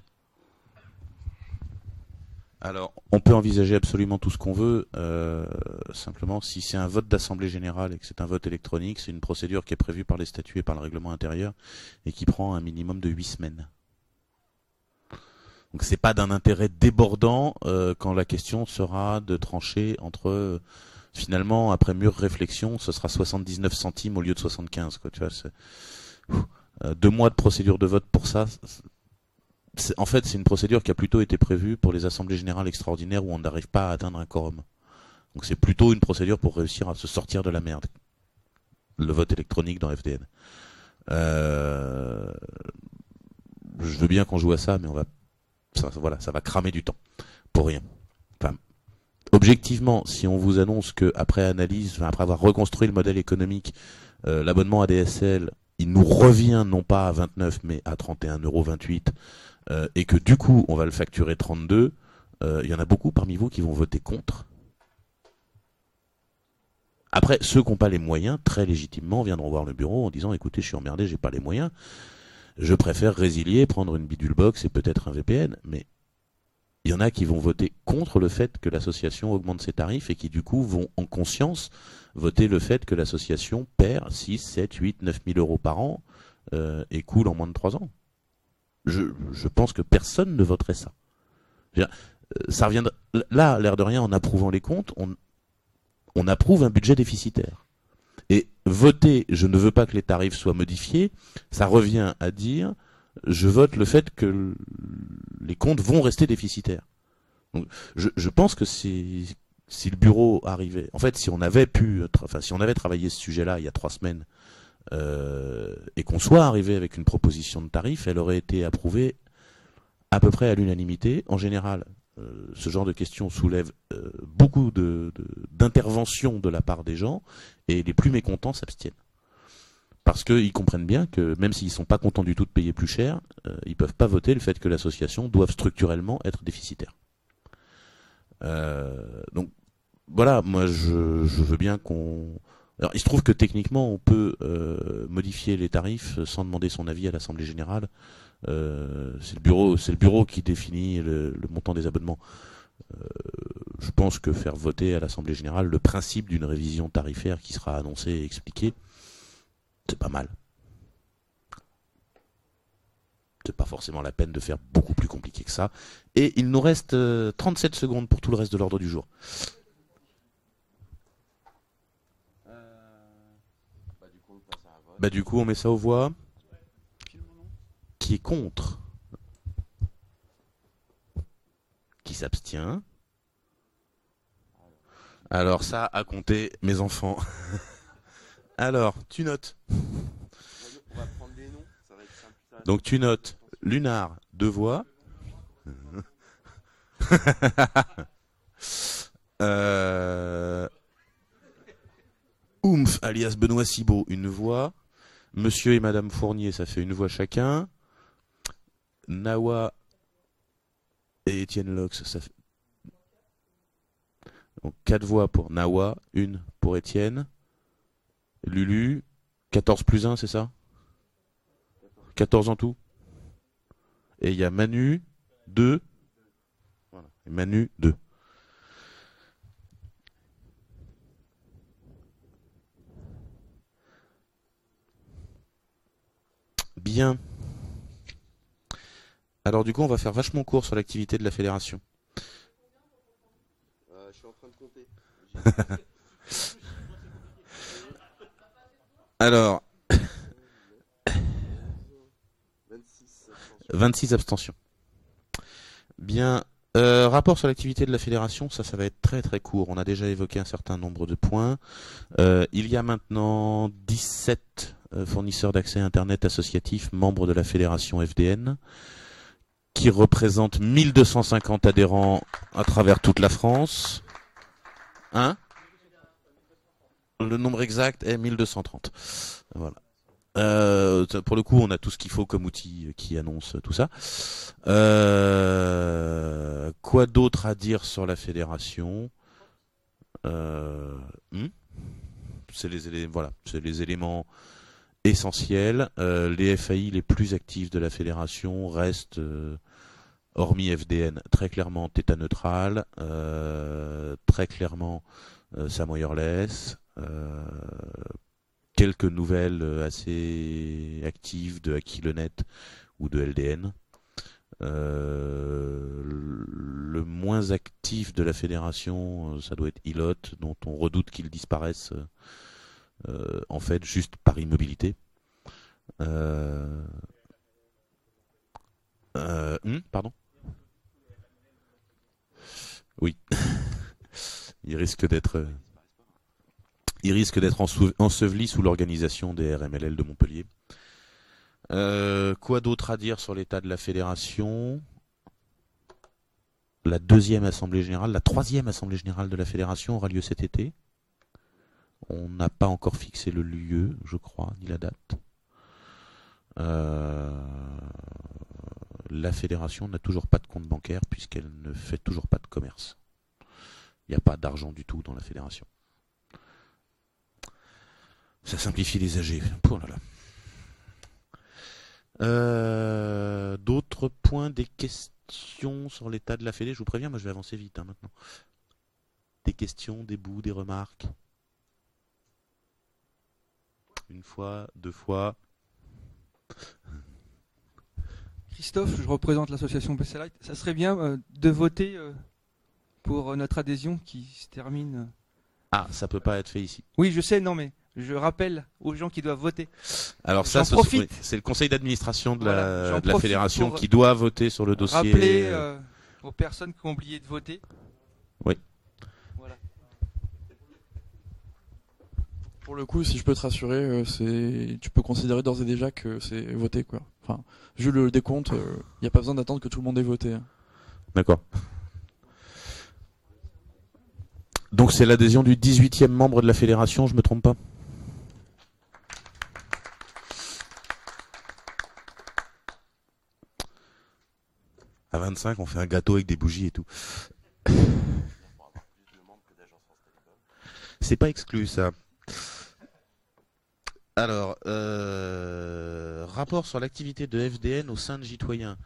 Alors, on peut envisager absolument tout ce qu'on veut. Euh, simplement, si c'est un vote d'Assemblée générale et que c'est un vote électronique, c'est une procédure qui est prévue par les statuts et par le règlement intérieur et qui prend un minimum de huit semaines. Donc, c'est pas d'un intérêt débordant euh, quand la question sera de trancher entre euh, finalement, après mûre réflexion, ce sera soixante-dix-neuf centimes au lieu de soixante-quinze. Quoi, tu vois, c'est... Euh, deux mois de procédure de vote pour ça. C'est, en fait, c'est une procédure qui a plutôt été prévue pour les assemblées générales extraordinaires où on n'arrive pas à atteindre un quorum. Donc c'est plutôt une procédure pour réussir à se sortir de la merde. Le vote électronique dans F D N. Euh... Je veux bien qu'on joue à ça, mais on va, ça, voilà, ça va cramer du temps pour rien. Enfin, objectivement, si on vous annonce que après analyse, enfin, après avoir reconstruit le modèle économique, euh, l'abonnement A D S L, il nous revient non pas à vingt-neuf mais à trente et un euros vingt-huit. Euh, et que du coup on va le facturer trente-deux, euh, il y en a beaucoup parmi vous qui vont voter contre. Après, ceux qui n'ont pas les moyens, très légitimement, viendront voir le bureau en disant écoutez, je suis emmerdé, j'ai pas les moyens, je préfère résilier, prendre une bidule box et peut-être un V P N. Mais il y en a qui vont voter contre le fait que l'association augmente ses tarifs et qui du coup vont en conscience voter le fait que l'association perd six, sept, huit, neuf mille euros par an euh, et coule en moins de trois ans. Je, je pense que personne ne voterait ça. Dire, ça reviendrait, là, l'air de rien, en approuvant les comptes, on, on approuve un budget déficitaire. Et voter, je ne veux pas que les tarifs soient modifiés, ça revient à dire, je vote le fait que les comptes vont rester déficitaires. Donc, je, je pense que si, si le bureau arrivait, en fait, si on avait pu, enfin, si on avait travaillé ce sujet-là il y a trois semaines, Euh, et qu'on soit arrivé avec une proposition de tarif, elle aurait été approuvée à peu près à l'unanimité. En général, euh, ce genre de questions soulève euh, beaucoup de, de, d'interventions de la part des gens, et les plus mécontents s'abstiennent. Parce qu'ils comprennent bien que même s'ils ne sont pas contents du tout de payer plus cher, euh, ils ne peuvent pas voter le fait que l'association doive structurellement être déficitaire. Euh, donc voilà, moi je, je veux bien qu'on... Alors, il se trouve que techniquement, on peut euh, modifier les tarifs sans demander son avis à l'Assemblée générale. Euh, c'est le bureau, c'est le bureau qui définit le, le montant des abonnements. Euh, je pense que faire voter à l'Assemblée générale le principe d'une révision tarifaire qui sera annoncée et expliquée, c'est pas mal. C'est pas forcément la peine de faire beaucoup plus compliqué que ça. Et il nous reste euh, trente-sept secondes pour tout le reste de l'ordre du jour. Bah du coup on met ça aux voix. Qui est contre? Qui s'abstient? Alors ça à compter mes enfants. Alors tu notes. On va prendre les noms, ça va être simple. Donc tu notes Lunar, deux voix. euh... Oomph alias Benoît Cibot, une voix. Monsieur et Madame Fournier, ça fait une voix chacun. Nawa et Étienne Lox, ça fait... Donc quatre voix pour Nawa, une pour Étienne. Lulu, quatorze plus un, c'est ça? quatorze en tout. Et il y a Manu, deux. Manu, deux. Bien. Alors du coup, on va faire vachement court sur l'activité de la fédération. Euh, je suis en train de compter. Alors, vingt-six abstentions. Bien. Euh, rapport sur l'activité de la fédération, ça, ça va être très très court. On a déjà évoqué un certain nombre de points. Euh, il y a maintenant dix-sept euh, fournisseurs d'accès Internet associatifs membres de la fédération F D N, qui représentent mille deux cent cinquante adhérents à travers toute la France. Hein ? Le nombre exact est mille deux cent trente. Voilà. Euh, pour le coup, on a tout ce qu'il faut comme outil qui annonce tout ça. Euh, quoi d'autre à dire sur la fédération ? euh, hmm C'est les éléments, voilà, c'est les éléments essentiels. Euh, les F A I les plus actifs de la fédération restent, euh, hormis F D N, très clairement Theta Neutral, euh, très clairement euh, Sam Wireless. Euh, quelques nouvelles assez actives de Aquilonet ou de L D N. Euh, le moins actif de la fédération, ça doit être Ilot, dont on redoute qu'il disparaisse euh, en fait juste par immobilité. Euh, euh, hmm, pardon. Oui. Il risque d'être... Il risque d'être enseveli sous l'organisation des R M L L de Montpellier. Euh, quoi d'autre à dire sur l'état de la fédération ? La deuxième assemblée générale, la troisième assemblée générale de la fédération aura lieu cet été. On n'a pas encore fixé le lieu, je crois, ni la date. Euh, la fédération n'a toujours pas de compte bancaire puisqu'elle ne fait toujours pas de commerce. Il n'y a pas d'argent du tout dans la fédération. Ça simplifie les A G. Oh là là. Euh, d'autres points, des questions sur l'état de la fédé ? Je vous préviens, moi je vais avancer vite hein, maintenant. Des questions, des bouts, des remarques ? Une fois, deux fois. Christophe, je représente l'association P C Light. Ça serait bien euh, de voter euh, pour euh, notre adhésion qui se termine. Euh... Ah, ça peut pas être fait ici. Oui, je sais, non mais... Je rappelle aux gens qui doivent voter. Alors ça, ce, oui, c'est le conseil d'administration de, voilà, la, de la fédération qui doit voter sur le dossier. Rappeler euh, aux personnes qui ont oublié de voter. Oui. Voilà. Pour le coup, si je peux te rassurer, euh, c'est, tu peux considérer d'ores et déjà que c'est voté, quoi. Enfin, vu le décompte, il euh, n'y a pas besoin d'attendre que tout le monde ait voté. Hein. D'accord. Donc c'est l'adhésion du dix-huitième membre de la fédération, je me trompe pas ? À vingt-cinq, on fait un gâteau avec des bougies et tout. C'est pas exclu ça. Alors, euh, rapport sur l'activité de F D N au sein de Gitoyen.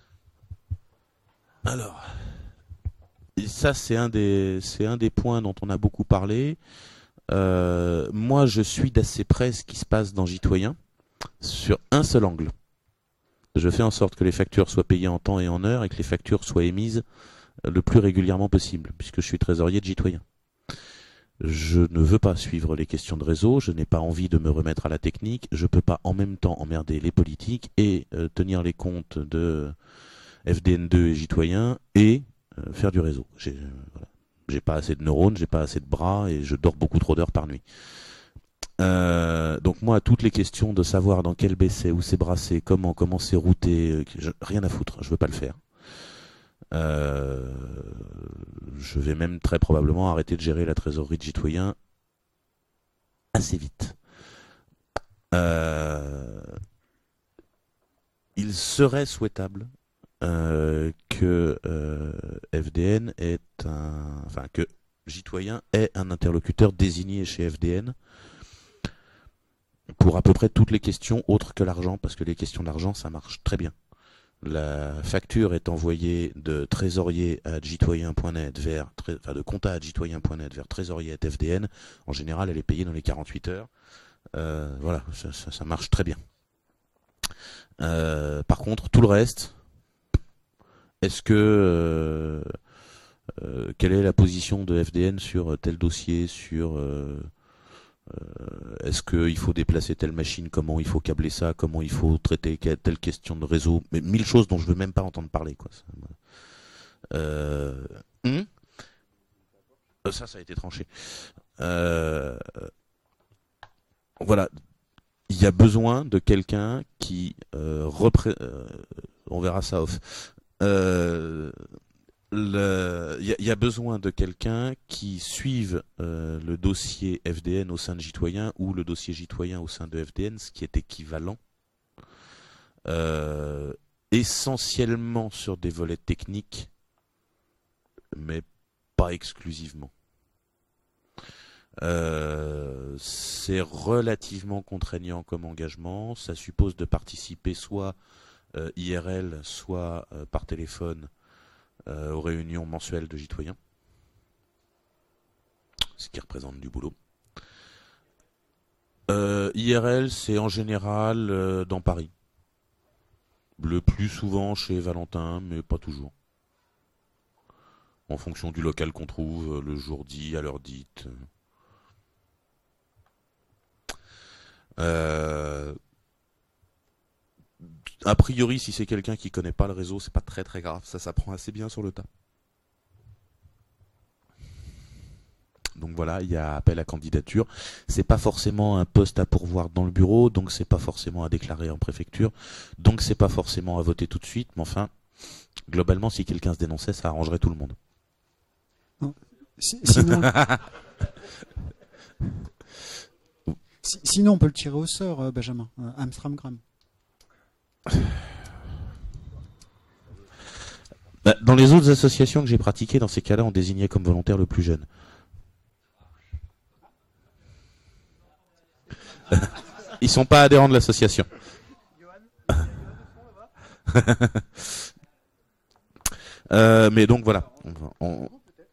Alors, et ça c'est un des c'est un des points dont on a beaucoup parlé. Euh, moi, je suis d'assez près ce qui se passe dans Gitoyen sur un seul angle. Je fais en sorte que les factures soient payées en temps et en heure et que les factures soient émises le plus régulièrement possible, puisque je suis trésorier de Gitoyen. Je ne veux pas suivre les questions de réseau, je n'ai pas envie de me remettre à la technique, je ne peux pas en même temps emmerder les politiques et euh, tenir les comptes de F D N deux et Gitoyen et euh, faire du réseau. J'ai euh, voilà. j'ai pas assez de neurones, j'ai pas assez de bras et je dors beaucoup trop d'heures par nuit. Euh, donc moi, toutes les questions de savoir dans quel B c'est, où c'est brassé, comment, comment c'est routé, je, rien à foutre, je veux pas le faire. Euh, je vais même très probablement arrêter de gérer la trésorerie de Gitoyen assez vite. Euh, il serait souhaitable euh, que euh, F D N ait un, enfin que Gitoyen ait un interlocuteur désigné chez F D N pour à peu près toutes les questions autres que l'argent, parce que les questions d'argent, ça marche très bien. la facture est envoyée de trésorier à jitoyen point net vers, enfin de compta à jitoyen point net vers trésorier à F D N, en général, elle est payée dans les quarante-huit heures. Euh, voilà, ça, ça, ça marche très bien. Euh, par contre, tout le reste, est-ce que euh, euh, quelle est la position de F D N sur tel dossier, sur euh, euh, est-ce qu'il faut déplacer telle machine, comment il faut câbler ça, comment il faut traiter telle question de réseau, mais mille choses dont je veux même pas entendre parler, quoi. Euh, hum ça, ça a été tranché. Euh, voilà. Il y a besoin de quelqu'un qui euh, repré... euh, on verra ça off. Euh, le... il, y a, il y a besoin de quelqu'un qui suive euh, le dossier F D N au sein de Jitoyen ou le dossier Jitoyen au sein de F D N, ce qui est équivalent, euh, essentiellement sur des volets techniques, mais pas exclusivement. Euh, c'est relativement contraignant comme engagement. Ça suppose de participer soit euh, I R L, soit euh, par téléphone euh, aux réunions mensuelles de Jitoyen, ce qui représente du boulot. Euh, I R L, c'est en général euh, dans Paris. Le plus souvent chez Valentin, mais pas toujours. En fonction du local qu'on trouve, le jour dit, à l'heure dite. Euh, a priori, si c'est quelqu'un qui connaît pas le réseau, c'est pas très très grave, ça s'apprend assez bien sur le tas. Donc voilà, il y a appel à candidature. C'est pas forcément un poste à pourvoir dans le bureau, donc c'est pas forcément à déclarer en préfecture, donc c'est pas forcément à voter tout de suite, mais enfin, globalement, si quelqu'un se dénonçait, ça arrangerait tout le monde. Non. Si- Sinon, Si- sinon, on peut le tirer au sort, euh, Benjamin. Euh, Amstramgram. Bah, dans les autres associations que j'ai pratiquées, dans ces cas-là, on désignait comme volontaire le plus jeune. Ils sont pas adhérents de l'association. euh, mais donc voilà. On, on,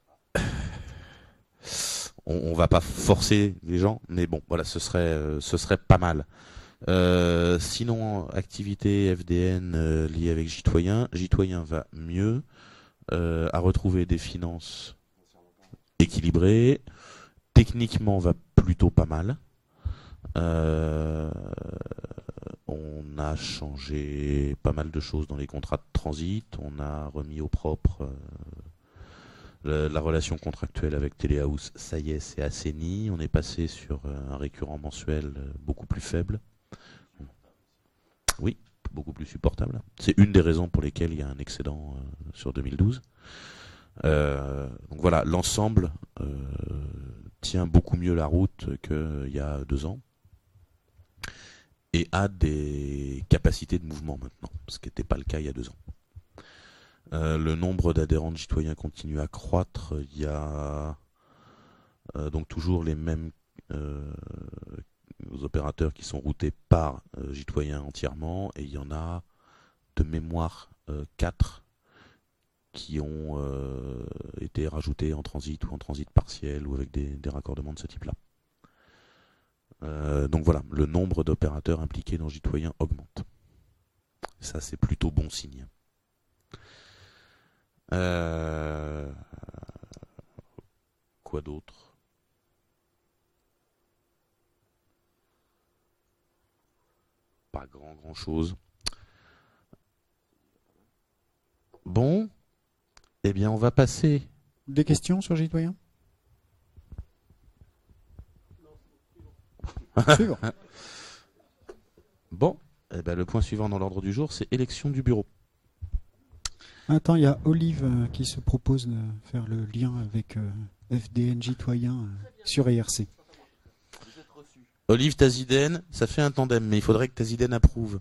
on, on va pas forcer les gens, mais bon, voilà, ce serait, euh, ce serait pas mal. Euh, sinon, activité F D N euh, liée avec Jitoyen. Jitoyen va mieux, euh, à retrouver des finances équilibrées. Techniquement, va plutôt pas mal. Euh, on a changé pas mal de choses dans les contrats de transit. On a remis au propre euh, la, la relation contractuelle avec Telehouse. Ça y est, c'est assaini. On est passé sur euh, un récurrent mensuel euh, beaucoup plus faible. Oui, beaucoup plus supportable. C'est une des raisons pour lesquelles il y a un excédent euh, sur deux mille douze. Euh, donc voilà, l'ensemble euh, tient beaucoup mieux la route qu'il y a deux ans et a des capacités de mouvement maintenant, ce qui n'était pas le cas il y a deux ans. Euh, le nombre d'adhérents de Jitoyen continue à croître. Il y a euh, donc toujours les mêmes euh, opérateurs qui sont routés par euh, Jitoyen entièrement, et il y en a de mémoire euh, quatre qui ont euh, été rajoutés en transit ou en transit partiel ou avec des, des raccordements de ce type-là. Euh, donc voilà, le nombre d'opérateurs impliqués dans Jitoyen augmente. Ça, c'est plutôt bon signe. Euh... Quoi d'autre ? Pas grand grand chose. Bon, eh bien on va passer. Des questions sur Jitoyen? Suivant. Bon, eh ben, le point suivant dans l'ordre du jour, c'est élection du bureau. Attends, il y a Olive euh, qui se propose de faire le lien avec euh, F D N Jitoyen euh, sur I R C. Olive Taziden, ça fait un tandem, mais il faudrait que Taziden approuve.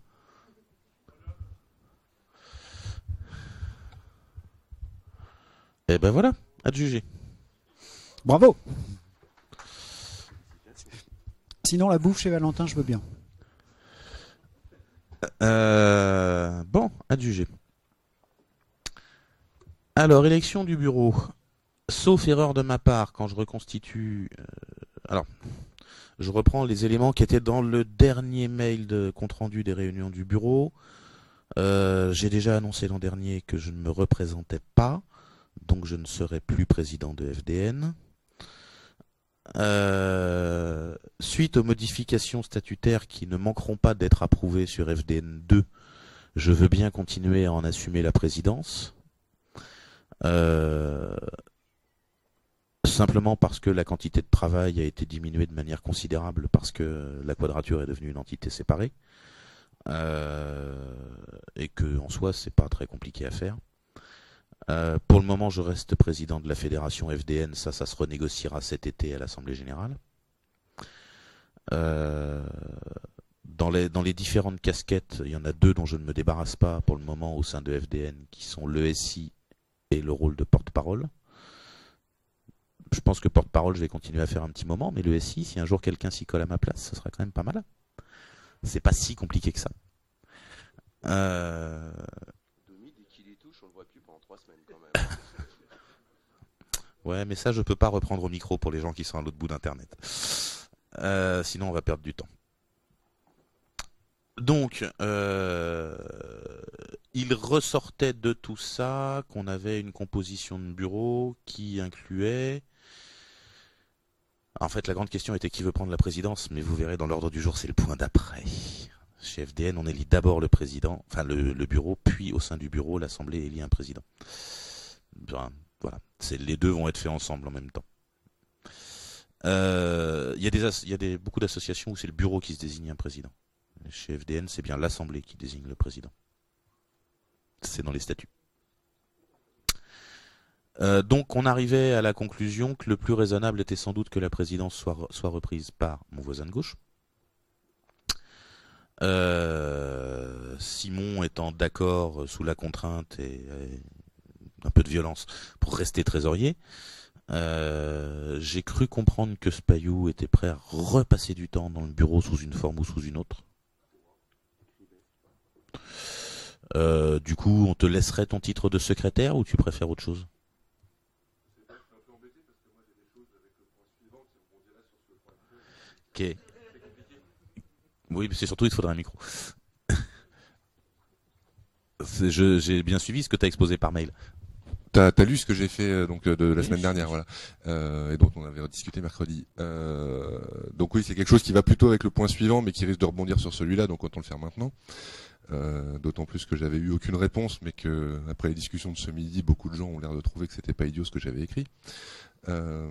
Et ben voilà, à te juger. Bravo. Sinon, la bouffe chez Valentin, je veux bien. Euh, bon, Adjugé. Alors, élection du bureau. Sauf erreur de ma part, quand je reconstitue... Euh, alors, je reprends les éléments qui étaient dans le dernier mail de compte-rendu des réunions du bureau. Euh, j'ai déjà annoncé l'an dernier que je ne me représentais pas, donc je ne serai plus président de F D N. Euh, suite aux modifications statutaires qui ne manqueront pas d'être approuvées sur F D N deux, je veux bien continuer à en assumer la présidence. Euh, simplement parce que la quantité de travail a été diminuée de manière considérable parce que la Quadrature est devenue une entité séparée. Euh, et que en soi c'est pas très compliqué à faire. Euh, pour le moment je reste président de la fédération F D N, ça ça se renégociera cet été à l'Assemblée Générale. Euh, dans, les, dans les différentes casquettes, il y en a deux dont je ne me débarrasse pas pour le moment au sein de F D N, qui sont l'E S I et le rôle de porte-parole. Je pense que porte-parole je vais continuer à faire un petit moment, mais l'E S I, si un jour quelqu'un s'y colle à ma place, ça sera quand même pas mal. C'est pas si compliqué que ça. Euh... Domi, dès qu'il y touche, on le voit plus pendant trois semaines quand même. Ouais, mais ça, je peux pas reprendre au micro pour les gens qui sont à l'autre bout d'Internet. Euh, sinon, on va perdre du temps. Donc, euh... il ressortait de tout ça qu'on avait une composition de bureau qui incluait... En fait, la grande question était qui veut prendre la présidence, mais vous verrez dans l'ordre du jour, c'est le point d'après. Chez F D N, on élit d'abord le président, enfin le, le bureau, puis au sein du bureau, l'Assemblée élit un président. Voilà, c'est, les deux vont être faits ensemble en même temps. Il euh, y a, des, y a des, beaucoup d'associations où c'est le bureau qui se désigne un président. Chez F D N, c'est bien l'Assemblée qui désigne le président. C'est dans les statuts. Euh, donc on arrivait à la conclusion que le plus raisonnable était sans doute que la présidence soit, soit reprise par mon voisin de gauche. Euh, Simon étant d'accord sous la contrainte et, et un peu de violence pour rester trésorier. Euh, j'ai cru comprendre que Spayou était prêt à repasser du temps dans le bureau sous une forme ou sous une autre. Euh, du coup, on te laisserait ton titre de secrétaire ou tu préfères autre chose ? Ok. Oui, mais c'est surtout il te faudrait un micro. c'est, je, j'ai bien suivi ce que tu as exposé par mail. T'as, t'as lu ce que j'ai fait euh, donc de la oui, semaine dernière, voilà, euh, et dont on avait discuté mercredi. Euh, donc oui, c'est quelque chose qui va plutôt avec le point suivant, mais qui risque de rebondir sur celui-là, donc autant le faire maintenant. Euh, d'autant plus que j'avais eu aucune réponse, mais que après les discussions de ce midi, beaucoup de gens ont l'air de trouver que c'était pas idiot ce que j'avais écrit. Euh,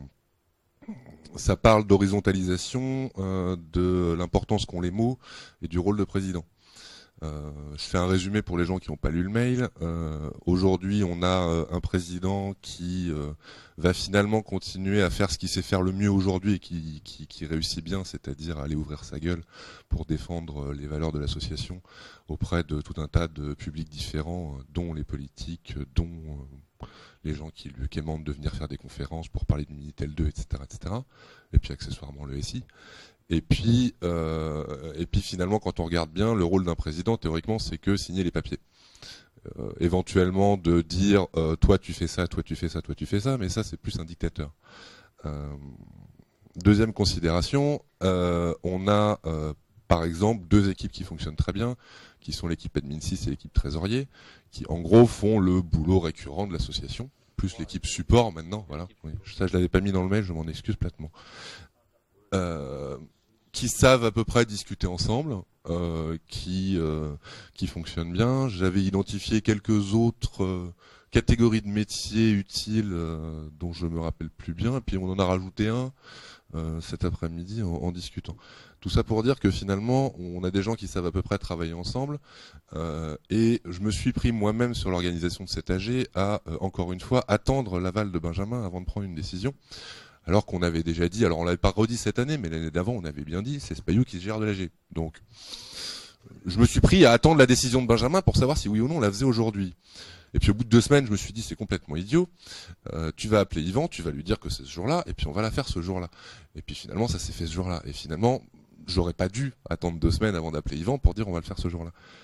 ça parle d'horizontalisation, euh, de l'importance qu'ont les mots et du rôle de président. Euh, je fais un résumé pour les gens qui n'ont pas lu le mail. Euh, aujourd'hui, on a euh, un président qui euh, va finalement continuer à faire ce qu'il sait faire le mieux aujourd'hui et qui, qui, qui réussit bien, c'est-à-dire aller ouvrir sa gueule pour défendre euh, les valeurs de l'association auprès de tout un tas de publics différents, euh, dont les politiques, dont euh, les gens qui lui quémandent de venir faire des conférences pour parler du Minitel deux, et cetera, et cetera. Et puis accessoirement le S I. Et puis, euh, et puis finalement, quand on regarde bien, le rôle d'un président, théoriquement, c'est que signer les papiers. Euh, éventuellement de dire, euh, toi tu fais ça, toi tu fais ça, toi tu fais ça, mais ça c'est plus un dictateur. Euh, deuxième considération, euh, on a euh, par exemple deux équipes qui fonctionnent très bien, qui sont l'équipe admin six et l'équipe trésorier, qui en gros font le boulot récurrent de l'association, plus l'équipe support maintenant. Voilà. Oui. Ça je l'avais pas mis dans le mail, je m'en excuse platement. Euh, qui savent à peu près discuter ensemble, euh, qui euh, qui fonctionnent bien. J'avais identifié quelques autres euh, catégories de métiers utiles euh, dont je me rappelle plus bien, et puis on en a rajouté un euh, cet après-midi en, en discutant. Tout ça pour dire que finalement, on a des gens qui savent à peu près travailler ensemble, euh, et je me suis pris moi-même sur l'organisation de cet A G à, euh, encore une fois, attendre l'aval de Benjamin avant de prendre une décision. Alors qu'on avait déjà dit, alors on l'avait pas redit cette année, mais l'année d'avant on avait bien dit, c'est Spayou qui se gère de l'A G. Donc, je me suis pris à attendre la décision de Benjamin pour savoir si oui ou non on la faisait aujourd'hui. Et puis au bout de deux semaines, je me suis dit c'est complètement idiot. Euh, tu vas appeler Yvan, tu vas lui dire que c'est ce jour-là, et puis on va la faire ce jour-là. Et puis finalement ça s'est fait ce jour-là. Et finalement, j'aurais pas dû attendre deux semaines avant d'appeler Yvan pour dire on va le faire ce jour-là.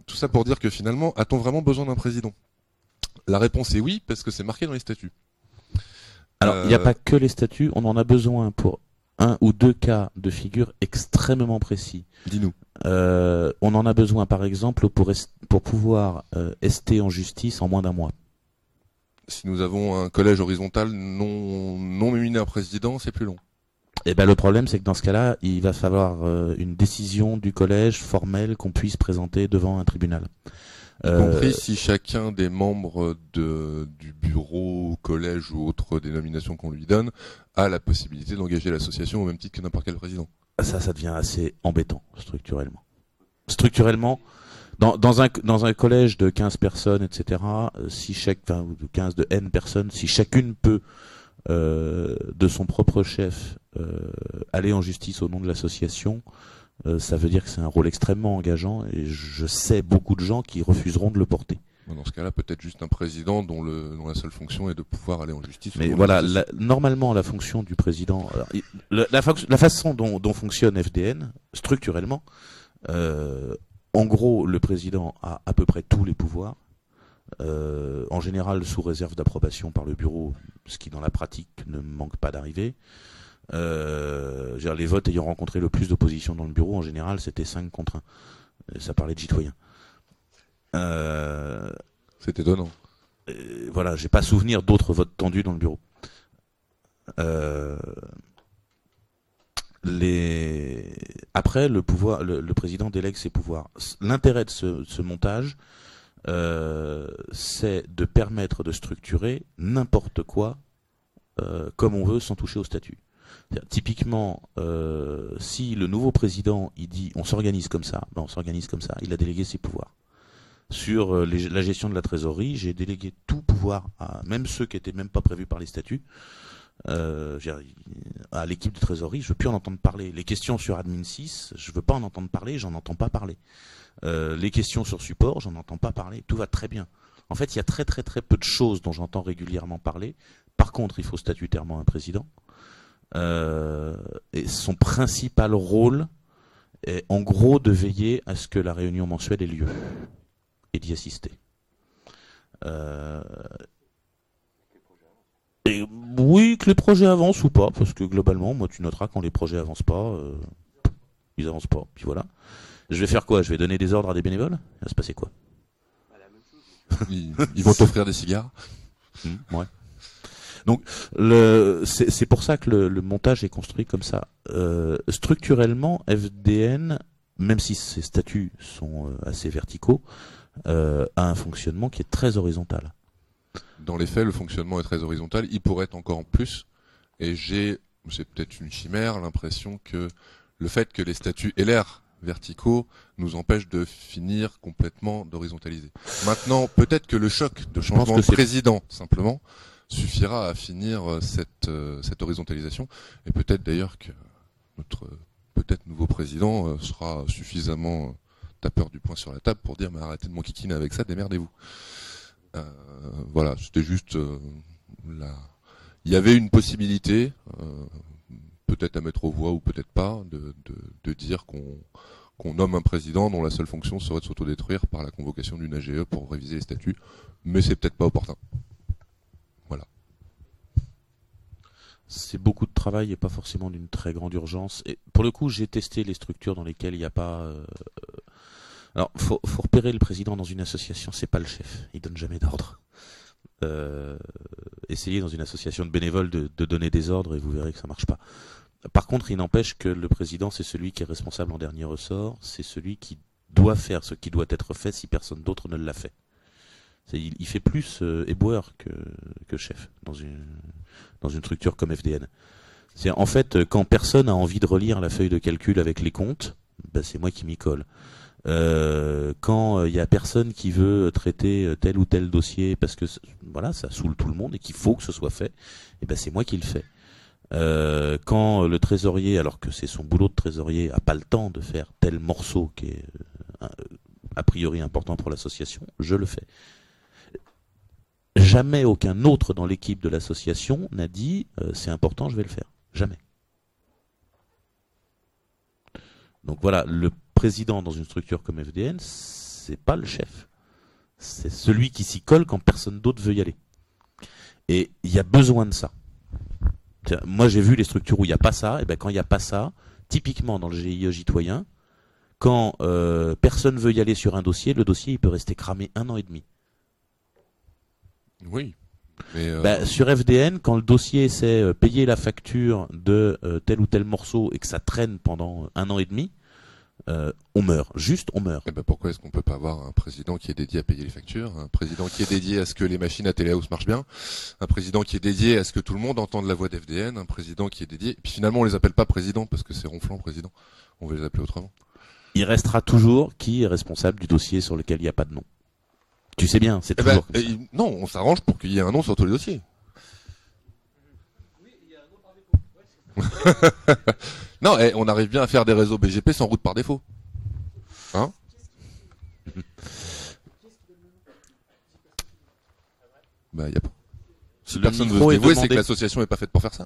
tout ça pour dire que finalement, a-t-on vraiment besoin d'un président? La réponse est oui, parce que c'est marqué dans les statuts. Alors, il n'y a Euh, pas que les statuts, on en a besoin pour un ou deux cas de figure extrêmement précis. Dis-nous. Euh, on en a besoin, par exemple, pour, est- pour pouvoir euh, ester en justice en moins d'un mois. Si nous avons un collège horizontal non, non nominé un président, c'est plus long. Et ben le problème, c'est que dans ce cas-là, il va falloir euh, une décision du collège formelle qu'on puisse présenter devant un tribunal. Y Euh, compris si chacun des membres de, du bureau, collège ou autre dénomination qu'on lui donne a la possibilité d'engager l'association au même titre que n'importe quel président. Ça, ça devient assez embêtant, structurellement. Structurellement, dans, dans, un, dans un collège de quinze personnes, et cetera, euh, si chaque, enfin, ou de quinze de N personnes, si chacune peut, euh, de son propre chef, euh, aller en justice au nom de l'association, euh, ça veut dire que c'est un rôle extrêmement engageant et je sais beaucoup de gens qui refuseront de le porter. Dans ce cas-là, peut-être juste un président dont, le, dont la seule fonction est de pouvoir aller en justice. Mais au nom voilà, de la, normalement, la fonction du président, alors, il- la, la, fonction- la façon dont, dont fonctionne F D N, structurellement, euh, en gros, le président a à peu près tous les pouvoirs, euh, en général sous réserve d'approbation par le bureau, ce qui dans la pratique ne manque pas d'arriver. Euh, je veux dire, les votes ayant rencontré le plus d'opposition dans le bureau, en général, c'était cinq contre un. Et ça parlait de citoyens. Euh, C'est étonnant. euh, voilà, j'ai pas souvenir d'autres votes tendus dans le bureau. Euh, les... Après, le pouvoir, le, le président délègue ses pouvoirs. L'intérêt de ce, ce montage, euh, c'est de permettre de structurer n'importe quoi euh, comme on veut sans toucher au statut. C'est-à-dire, typiquement, euh, si le nouveau président il dit on s'organise comme ça, ben on s'organise comme ça, il a délégué ses pouvoirs. Sur euh, les, la gestion de la trésorerie, j'ai délégué tout pouvoir à même ceux qui étaient même pas prévus par les statuts. Euh, je veux dire, à l'équipe de trésorerie, je veux plus en entendre parler. Les questions sur Admin six, je veux pas en entendre parler, j'en entends pas parler. Euh, les questions sur support, j'en entends pas parler. Tout va très bien. En fait, il y a très très très peu de choses dont j'entends régulièrement parler. Par contre, il faut statutairement un président. Euh, et son principal rôle est en gros de veiller à ce que la réunion mensuelle ait lieu et d'y assister. Euh, et oui, que les projets avancent ou pas, parce que globalement, moi, tu noteras quand les projets avancent pas, euh, ils avancent pas. Puis voilà. Je vais faire quoi? Je vais donner des ordres à des bénévoles? Il va se passer quoi? Ils, ils vont t'offrir des cigares. Mmh, ouais. Donc, le, c'est, c'est pour ça que le, le montage est construit comme ça. Euh, structurellement, F D N, même si ses statuts sont euh, assez verticaux, euh, a un fonctionnement qui est très horizontal. Dans les faits, le fonctionnement est très horizontal. Il pourrait être encore en plus. Et j'ai, c'est peut-être une chimère, l'impression que le fait que les statuts aient l'air verticaux nous empêche de finir complètement d'horizontaliser. Maintenant, peut-être que le choc de changement de président, simplement, suffira à finir cette, euh, cette horizontalisation. Et peut-être d'ailleurs que notre peut-être nouveau président euh, sera suffisamment euh, tapeur du poing sur la table pour dire mais arrêtez de m'enquiquiner avec ça, démerdez-vous. Euh, voilà, c'était juste euh, la... il y avait une possibilité, euh, peut-être à mettre aux voix ou peut-être pas, de, de, de dire qu'on qu'on nomme un président dont la seule fonction serait de s'autodétruire par la convocation d'une A G E pour réviser les statuts, mais c'est peut-être pas opportun. Voilà. C'est beaucoup de travail et pas forcément d'une très grande urgence. Et pour le coup, j'ai testé les structures dans lesquelles il n'y a pas... Euh... Alors, faut, faut repérer le président dans une association, c'est pas le chef, il donne jamais d'ordre. Euh, essayez dans une association de bénévoles de, de donner des ordres et vous verrez que ça marche pas. Par contre, il n'empêche que le président, c'est celui qui est responsable en dernier ressort, c'est celui qui doit faire ce qui doit être fait si personne d'autre ne l'a fait. C'est, il, il fait plus euh, éboueur que, que chef dans une, dans une structure comme F D N. C'est, en fait, quand personne a envie de relire la feuille de calcul avec les comptes, ben c'est moi qui m'y colle. Euh, quand il euh, y a personne qui veut traiter tel ou tel dossier parce que voilà, ça saoule tout le monde et qu'il faut que ce soit fait, et ben c'est moi qui le fais. Euh, quand le trésorier, alors que c'est son boulot de trésorier, a pas le temps de faire tel morceau qui est euh, a priori important pour l'association, je le fais. Jamais aucun autre dans l'équipe de l'association n'a dit euh, c'est important, je vais le faire. Jamais. Donc voilà, le président dans une structure comme F D N, c'est pas le chef. C'est celui qui s'y colle quand personne d'autre veut y aller. Et il y a besoin de ça. Moi, j'ai vu les structures où il n'y a pas ça. Et ben, quand il n'y a pas ça, typiquement dans le G I E Gitoyen, quand euh, personne veut y aller sur un dossier, le dossier il peut rester cramé un an et demi. Oui. Mais euh... bah, sur F D N, quand le dossier c'est euh, payer la facture de euh, tel ou tel morceau et que ça traîne pendant un an et demi, euh, on meurt. Juste, on meurt. Et ben pourquoi est-ce qu'on peut pas avoir un président qui est dédié à payer les factures, un président qui est dédié à ce que les machines à Téléhouse marchent bien, un président qui est dédié à ce que tout le monde entende la voix d'F D N, un président qui est dédié... Et puis finalement, on les appelle pas président parce que c'est ronflant, président. On va les appeler autrement. Il restera toujours qui est responsable du dossier sur lequel il n'y a pas de nom. Tu sais bien, c'est eh toujours ben, comme ça. Non, on s'arrange pour qu'il y ait un nom sur tous les dossiers. Non, eh, on arrive bien à faire des réseaux B G P sans route par défaut. Hein? Bah, y a pas. Si Le personne veut micro se est dévouer, demandé. c'est que l'association est pas faite pour faire ça.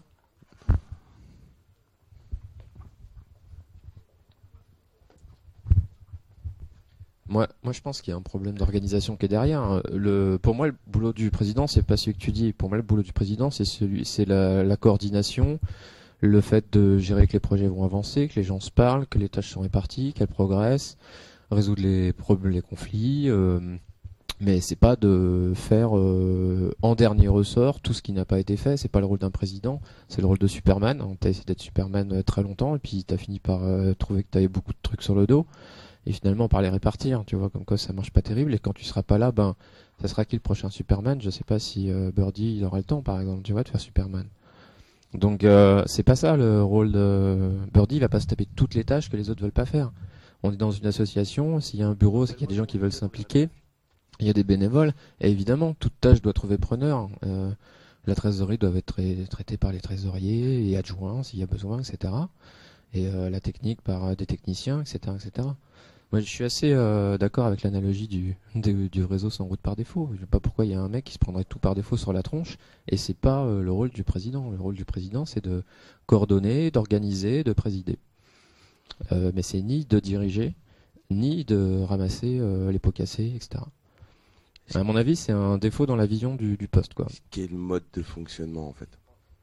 Moi, moi, je pense qu'il y a un problème d'organisation qui est derrière. Le, pour moi, le boulot du président, c'est pas celui que tu dis. Pour moi, le boulot du président, c'est celui, c'est la, la coordination, le fait de gérer que les projets vont avancer, que les gens se parlent, que les tâches sont réparties, qu'elles progressent, résoudre les problèmes, les conflits. Euh, mais c'est pas de faire euh, en dernier ressort tout ce qui n'a pas été fait. C'est pas le rôle d'un président, c'est le rôle de Superman. T'as essayé d'être Superman euh, très longtemps et puis t'as fini par euh, trouver que t'avais beaucoup de trucs sur le dos. Et finalement par les répartir, tu vois, comme quoi ça marche pas terrible. Et quand tu seras pas là, ben ça sera qui le prochain Superman? Je sais pas si euh, Birdie il aura le temps, par exemple, tu vois, de faire Superman. Donc euh, c'est pas ça le rôle de Birdie. Il va pas se taper toutes les tâches que les autres veulent pas faire. On est dans une association. S'il y a un bureau, c'est qu'il y a des gens qui veulent s'impliquer. Il y a des bénévoles. Et évidemment, toute tâche doit trouver preneur. Euh, la trésorerie doit être tra- traitée par les trésoriers et adjoints s'il y a besoin, et cetera. Et euh, la technique par euh, des techniciens, et cetera, et cetera. Moi, je suis assez euh, d'accord avec l'analogie du, du, du réseau sans route par défaut. Je ne sais pas pourquoi il y a un mec qui se prendrait tout par défaut sur la tronche, et c'est pas euh, le rôle du président. Le rôle du président, c'est de coordonner, d'organiser, de présider. Euh, mais c'est ni de diriger, ni de ramasser euh, les pots cassés, et cetera. À mon avis, c'est un défaut dans la vision du, du poste, quoi. Ce qui est le mode de fonctionnement, en fait. Pardon ?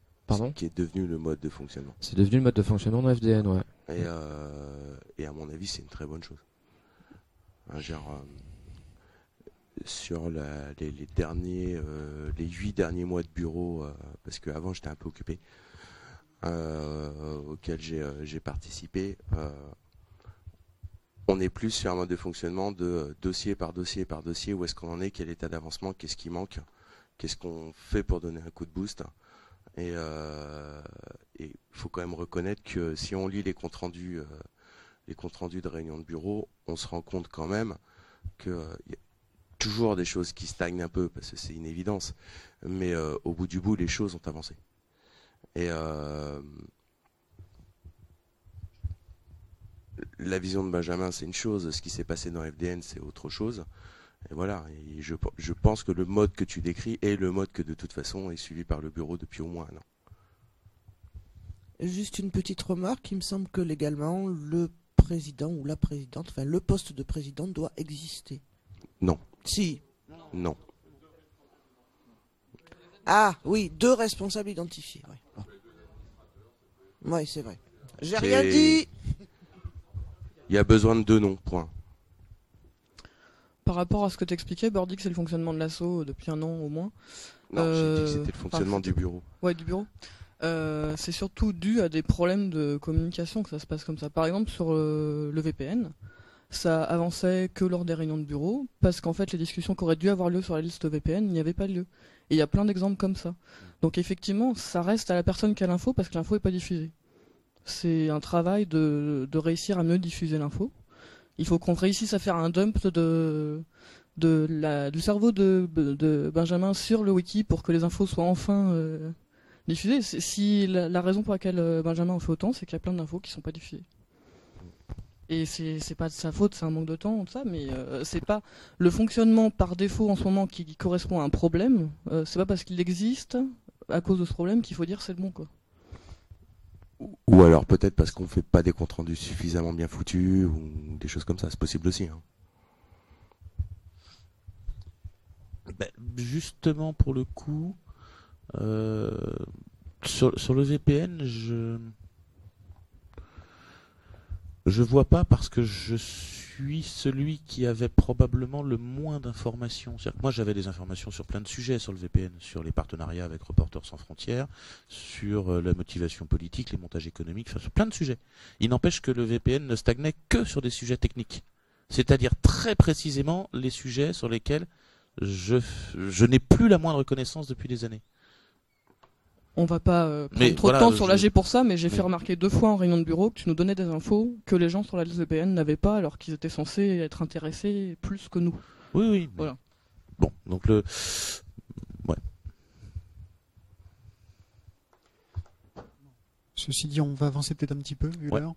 Ce qui est devenu le mode de fonctionnement. C'est devenu le mode de fonctionnement de F D N, ouais. Et, euh, et à mon avis, c'est une très bonne chose. Hein, genre, euh, sur la, les, les derniers, euh, les huit derniers mois de bureau, euh, parce qu'avant j'étais un peu occupé, euh, auquel j'ai euh, j'ai participé, euh, on est plus sur un mode de fonctionnement de euh, dossier par dossier par dossier, où est-ce qu'on en est, quel état d'avancement, qu'est-ce qui manque, qu'est-ce qu'on fait pour donner un coup de boost. Et il euh, faut quand même reconnaître que si on lit les comptes rendus, euh, les comptes rendus de réunions de bureau, on se rend compte quand même qu'il euh, y a toujours des choses qui stagnent un peu, parce que c'est une évidence. Mais euh, au bout du bout, les choses ont avancé. Et euh, la vision de Benjamin, c'est une chose. Ce qui s'est passé dans F D N, c'est autre chose. Et voilà. Et je, je pense que le mode que tu décris est le mode que de toute façon est suivi par le bureau depuis au moins un an. Juste une petite remarque, il me semble que légalement, le président ou la présidente, enfin le poste de président doit exister. Non. Si. Non. Ah oui, deux responsables identifiés. Oui, bon. Ouais, c'est vrai. J'ai rien Et dit. il y a besoin de deux noms, point. Par rapport à ce que tu expliquais, Birdie, c'est le fonctionnement de l'assaut depuis un an au moins. Non, Euh, j'ai dit que c'était le fonctionnement enfin, du bureau. Ouais, du bureau. Euh, c'est surtout dû à des problèmes de communication que ça se passe comme ça. Par exemple, sur euh, le V P N, ça avançait que lors des réunions de bureau, parce qu'en fait, les discussions qui auraient dû avoir lieu sur la liste V P N, il n'y avait pas lieu. Et il y a plein d'exemples comme ça. Donc effectivement, ça reste à la personne qui a l'info, parce que l'info n'est pas diffusée. C'est un travail de, de réussir à mieux diffuser l'info. Il faut qu'on réussisse à faire un dump de, de la, du cerveau de, de Benjamin sur le wiki pour que les infos soient enfin euh, diffusées. C'est, si la, la raison pour laquelle euh, Benjamin en fait autant, c'est qu'il y a plein d'infos qui sont pas diffusées. Et c'est, c'est pas de sa faute, c'est un manque de temps, tout ça, mais euh, c'est pas le fonctionnement par défaut en ce moment qui, qui correspond à un problème. Euh, c'est pas parce qu'il existe à cause de ce problème qu'il faut dire c'est le bon, quoi. Ou alors peut-être parce qu'on fait pas des comptes rendus suffisamment bien foutus ou des choses comme ça, c'est possible aussi. Hein. Ben, justement, pour le coup, euh, sur, sur le V P N, je je vois pas parce que je suis celui qui avait probablement le moins d'informations. C'est-à-dire que moi, j'avais des informations sur plein de sujets sur le V P N, sur les partenariats avec Reporters sans frontières, sur euh, la motivation politique, les montages économiques, enfin, sur plein de sujets. Il n'empêche que le V P N ne stagnait que sur des sujets techniques. C'est-à-dire très précisément les sujets sur lesquels je, je n'ai plus la moindre connaissance depuis des années. On va pas euh, prendre Mais trop voilà, de temps sur je- l'A G pour ça, mais j'ai Oui. fait remarquer deux fois en réunion de bureau que tu nous donnais des infos que les gens sur la liste V P N n'avaient pas, alors qu'ils étaient censés être intéressés plus que nous. Oui, oui. mais- Voilà. Bon, donc le... Ouais. Ceci dit, on va avancer peut-être un petit peu, vu Ouais. l'heure.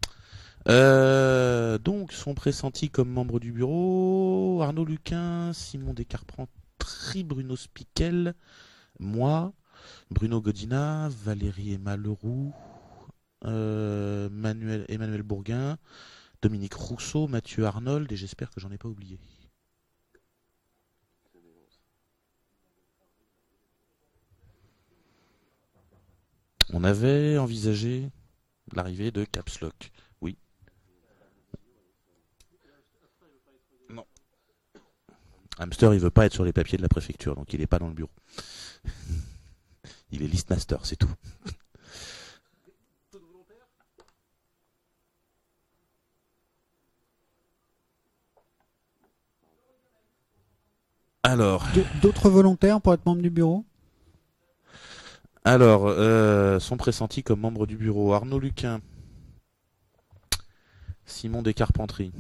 Euh, donc, sont pressentis comme membres du bureau Arnaud Luquin, Simon Descarpentry, Bruno Spiquel, moi, Bruno Godina, Valérie Emma Leroux, euh, Manuel, Emmanuel Bourguin, Dominique Rousseau, Mathieu Arnold, et j'espère que j'en ai pas oublié. On avait envisagé l'arrivée de Caps Lock. Oui. Non. Hamster, il veut pas être sur les papiers de la préfecture, donc il est pas dans le bureau. Il est list master, c'est tout. Alors, D- D'autres volontaires pour être membre du bureau? alors euh, sont pressentis comme membres du bureau Arnaud Luquin, Simon Descarpentry,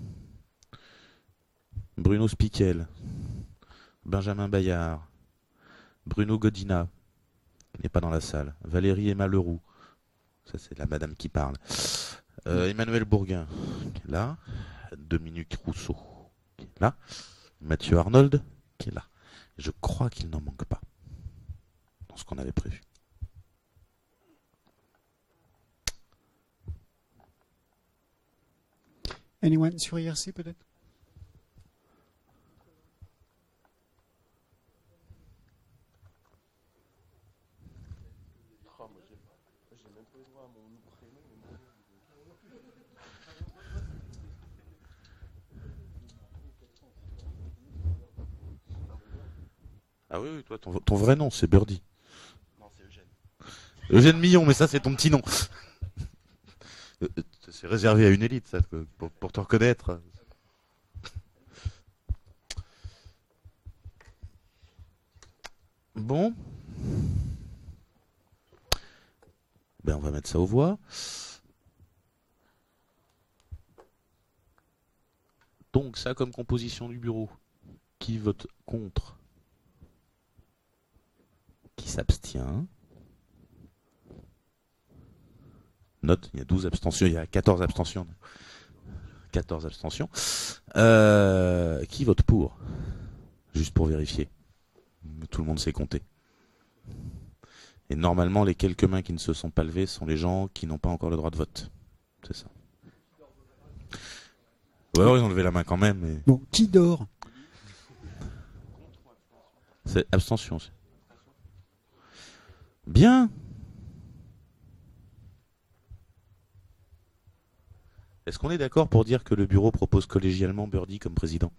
Bruno Spiquel, Benjamin Bayard, Bruno Godina, qui n'est pas dans la salle, Valérie Emma Leroux, ça c'est la madame qui parle, euh, Emmanuel Bourguin, qui est là, Dominique Rousseau, qui est là, Mathieu Arnold, qui est là. Je crois qu'il n'en manque pas dans ce qu'on avait prévu. Anyone sur I R C peut-être? Ah oui, oui, toi, ton, ton vrai nom, c'est Birdie. Non, c'est Eugène. Eugène Millon, mais ça, c'est ton petit nom. Euh, C'est réservé à une élite, ça, pour, pour te reconnaître. Bon. Ben, on va mettre ça aux voix. Donc, ça comme composition du bureau. Qui vote contre? Qui s'abstient? Note, il y a douze abstentions, il y a quatorze abstentions. quatorze abstentions. Euh, qui vote pour? Juste pour vérifier. Tout le monde s'est compté. Et normalement, les quelques mains qui ne se sont pas levées sont les gens qui n'ont pas encore le droit de vote. C'est ça. Ouais, ouais, ils ont levé la main quand même. Mais... Bon, qui dort? C'est abstention aussi. Bien. Est-ce qu'on est d'accord pour dire que le bureau propose collégialement Birdie comme président?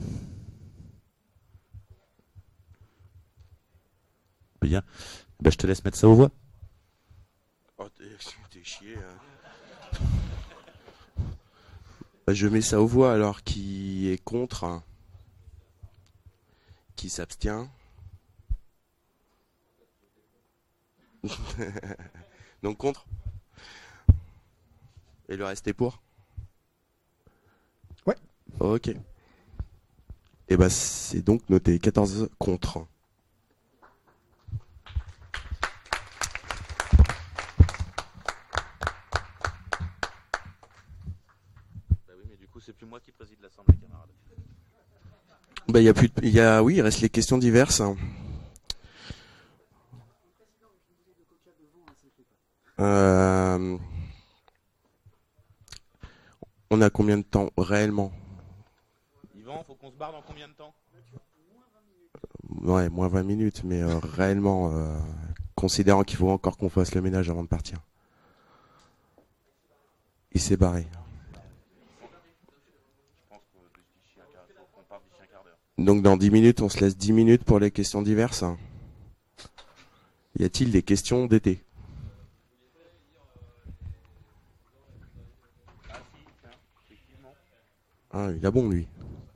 Bien. Ben, je te laisse mettre ça aux voix. Oh, t'es t'es chié. Hein. Bah, je mets ça aux voix alors qui est contre, hein. Qui s'abstient. Donc contre. Et le reste est pour? Ouais. Ok. Et bah c'est donc noté quatorze contre. Bah oui, mais du coup, c'est plus moi qui préside l'assemblée, camarade. Bah il y a plus de... il y a oui, il reste les questions diverses. Euh... On a combien de temps réellement? Yvan, faut qu'on se barre dans combien de temps? ouais, moins vingt minutes, mais euh, réellement, euh, considérant qu'il faut encore qu'on fasse le ménage avant de partir. Il s'est barré. Donc dans dix minutes, on se laisse dix minutes pour les questions diverses. Y a-t-il des questions d'été? Ah, il a bon, lui.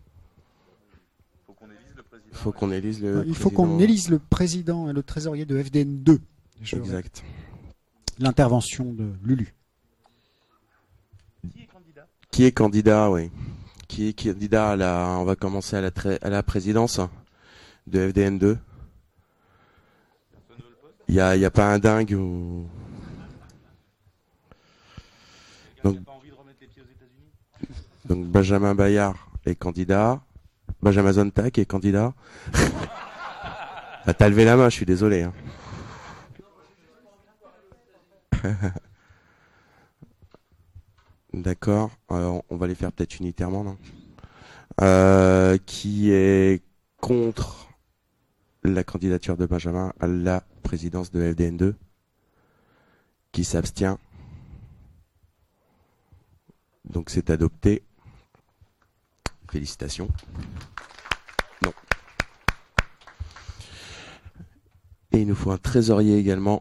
Faut qu'on élise le Il faut qu'on élise le président et le trésorier de F D N deux. Exact. L'intervention de Lulu. Qui est candidat? Qui est candidat, oui. Qui est candidat à la, on va commencer à la, tra- à la présidence de F D N deux. Il y a, il y a pas un dingue ou... Donc, donc Benjamin Bayard est candidat. Benjamin Zontac est candidat. Ah, t'as levé la main, je suis désolé. Hein. D'accord. Alors, on va les faire peut-être unitairement, non? Euh, qui est contre la candidature de Benjamin à la présidence de F D N deux? Qui s'abstient? Donc c'est adopté. Félicitations. Non. Et il nous faut un trésorier également.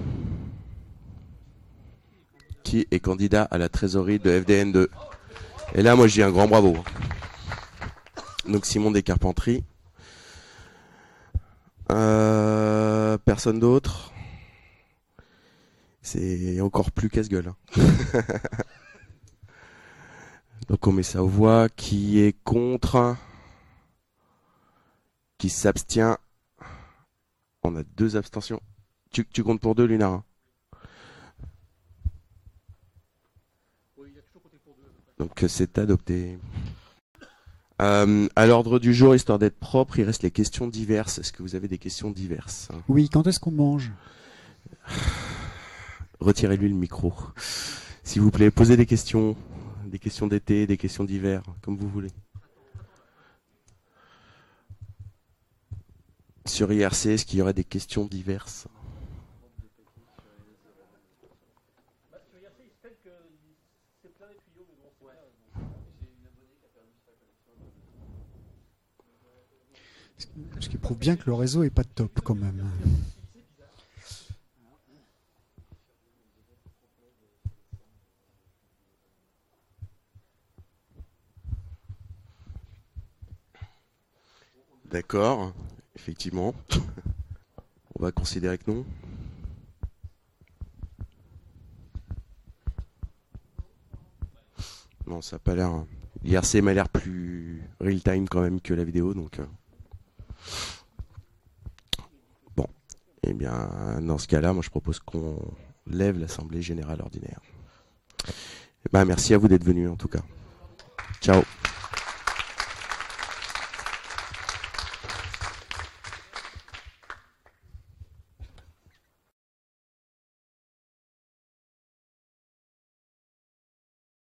Qui est candidat à la trésorerie de F D N deux. Et là, moi, je dis un grand bravo. Donc Simon Descarpentries. Euh, personne d'autre. C'est encore plus casse-gueule. Hein. Donc on met ça aux voix. Qui est contre? Qui s'abstient? On a deux abstentions. Tu, tu comptes pour deux, Luna? Hein? Donc c'est adopté. Euh, à l'ordre du jour, histoire d'être propre, il reste les questions diverses. Est-ce que vous avez des questions diverses? Oui, quand est-ce qu'on mange? Retirez-lui le micro. S'il vous plaît, posez des questions. Des questions d'été, des questions d'hiver, comme vous voulez. Sur I R C, est-ce qu'il y aurait des questions diverses? Ce qui prouve bien que le réseau est pas top quand même. D'accord, effectivement. On va considérer que non. Non, ça n'a pas l'air. I R C m'a l'air plus real-time quand même que la vidéo, donc. Bon, eh bien, dans ce cas-là, moi je propose qu'on lève l'Assemblée Générale Ordinaire. Eh ben, merci à vous d'être venus en tout cas. Ciao.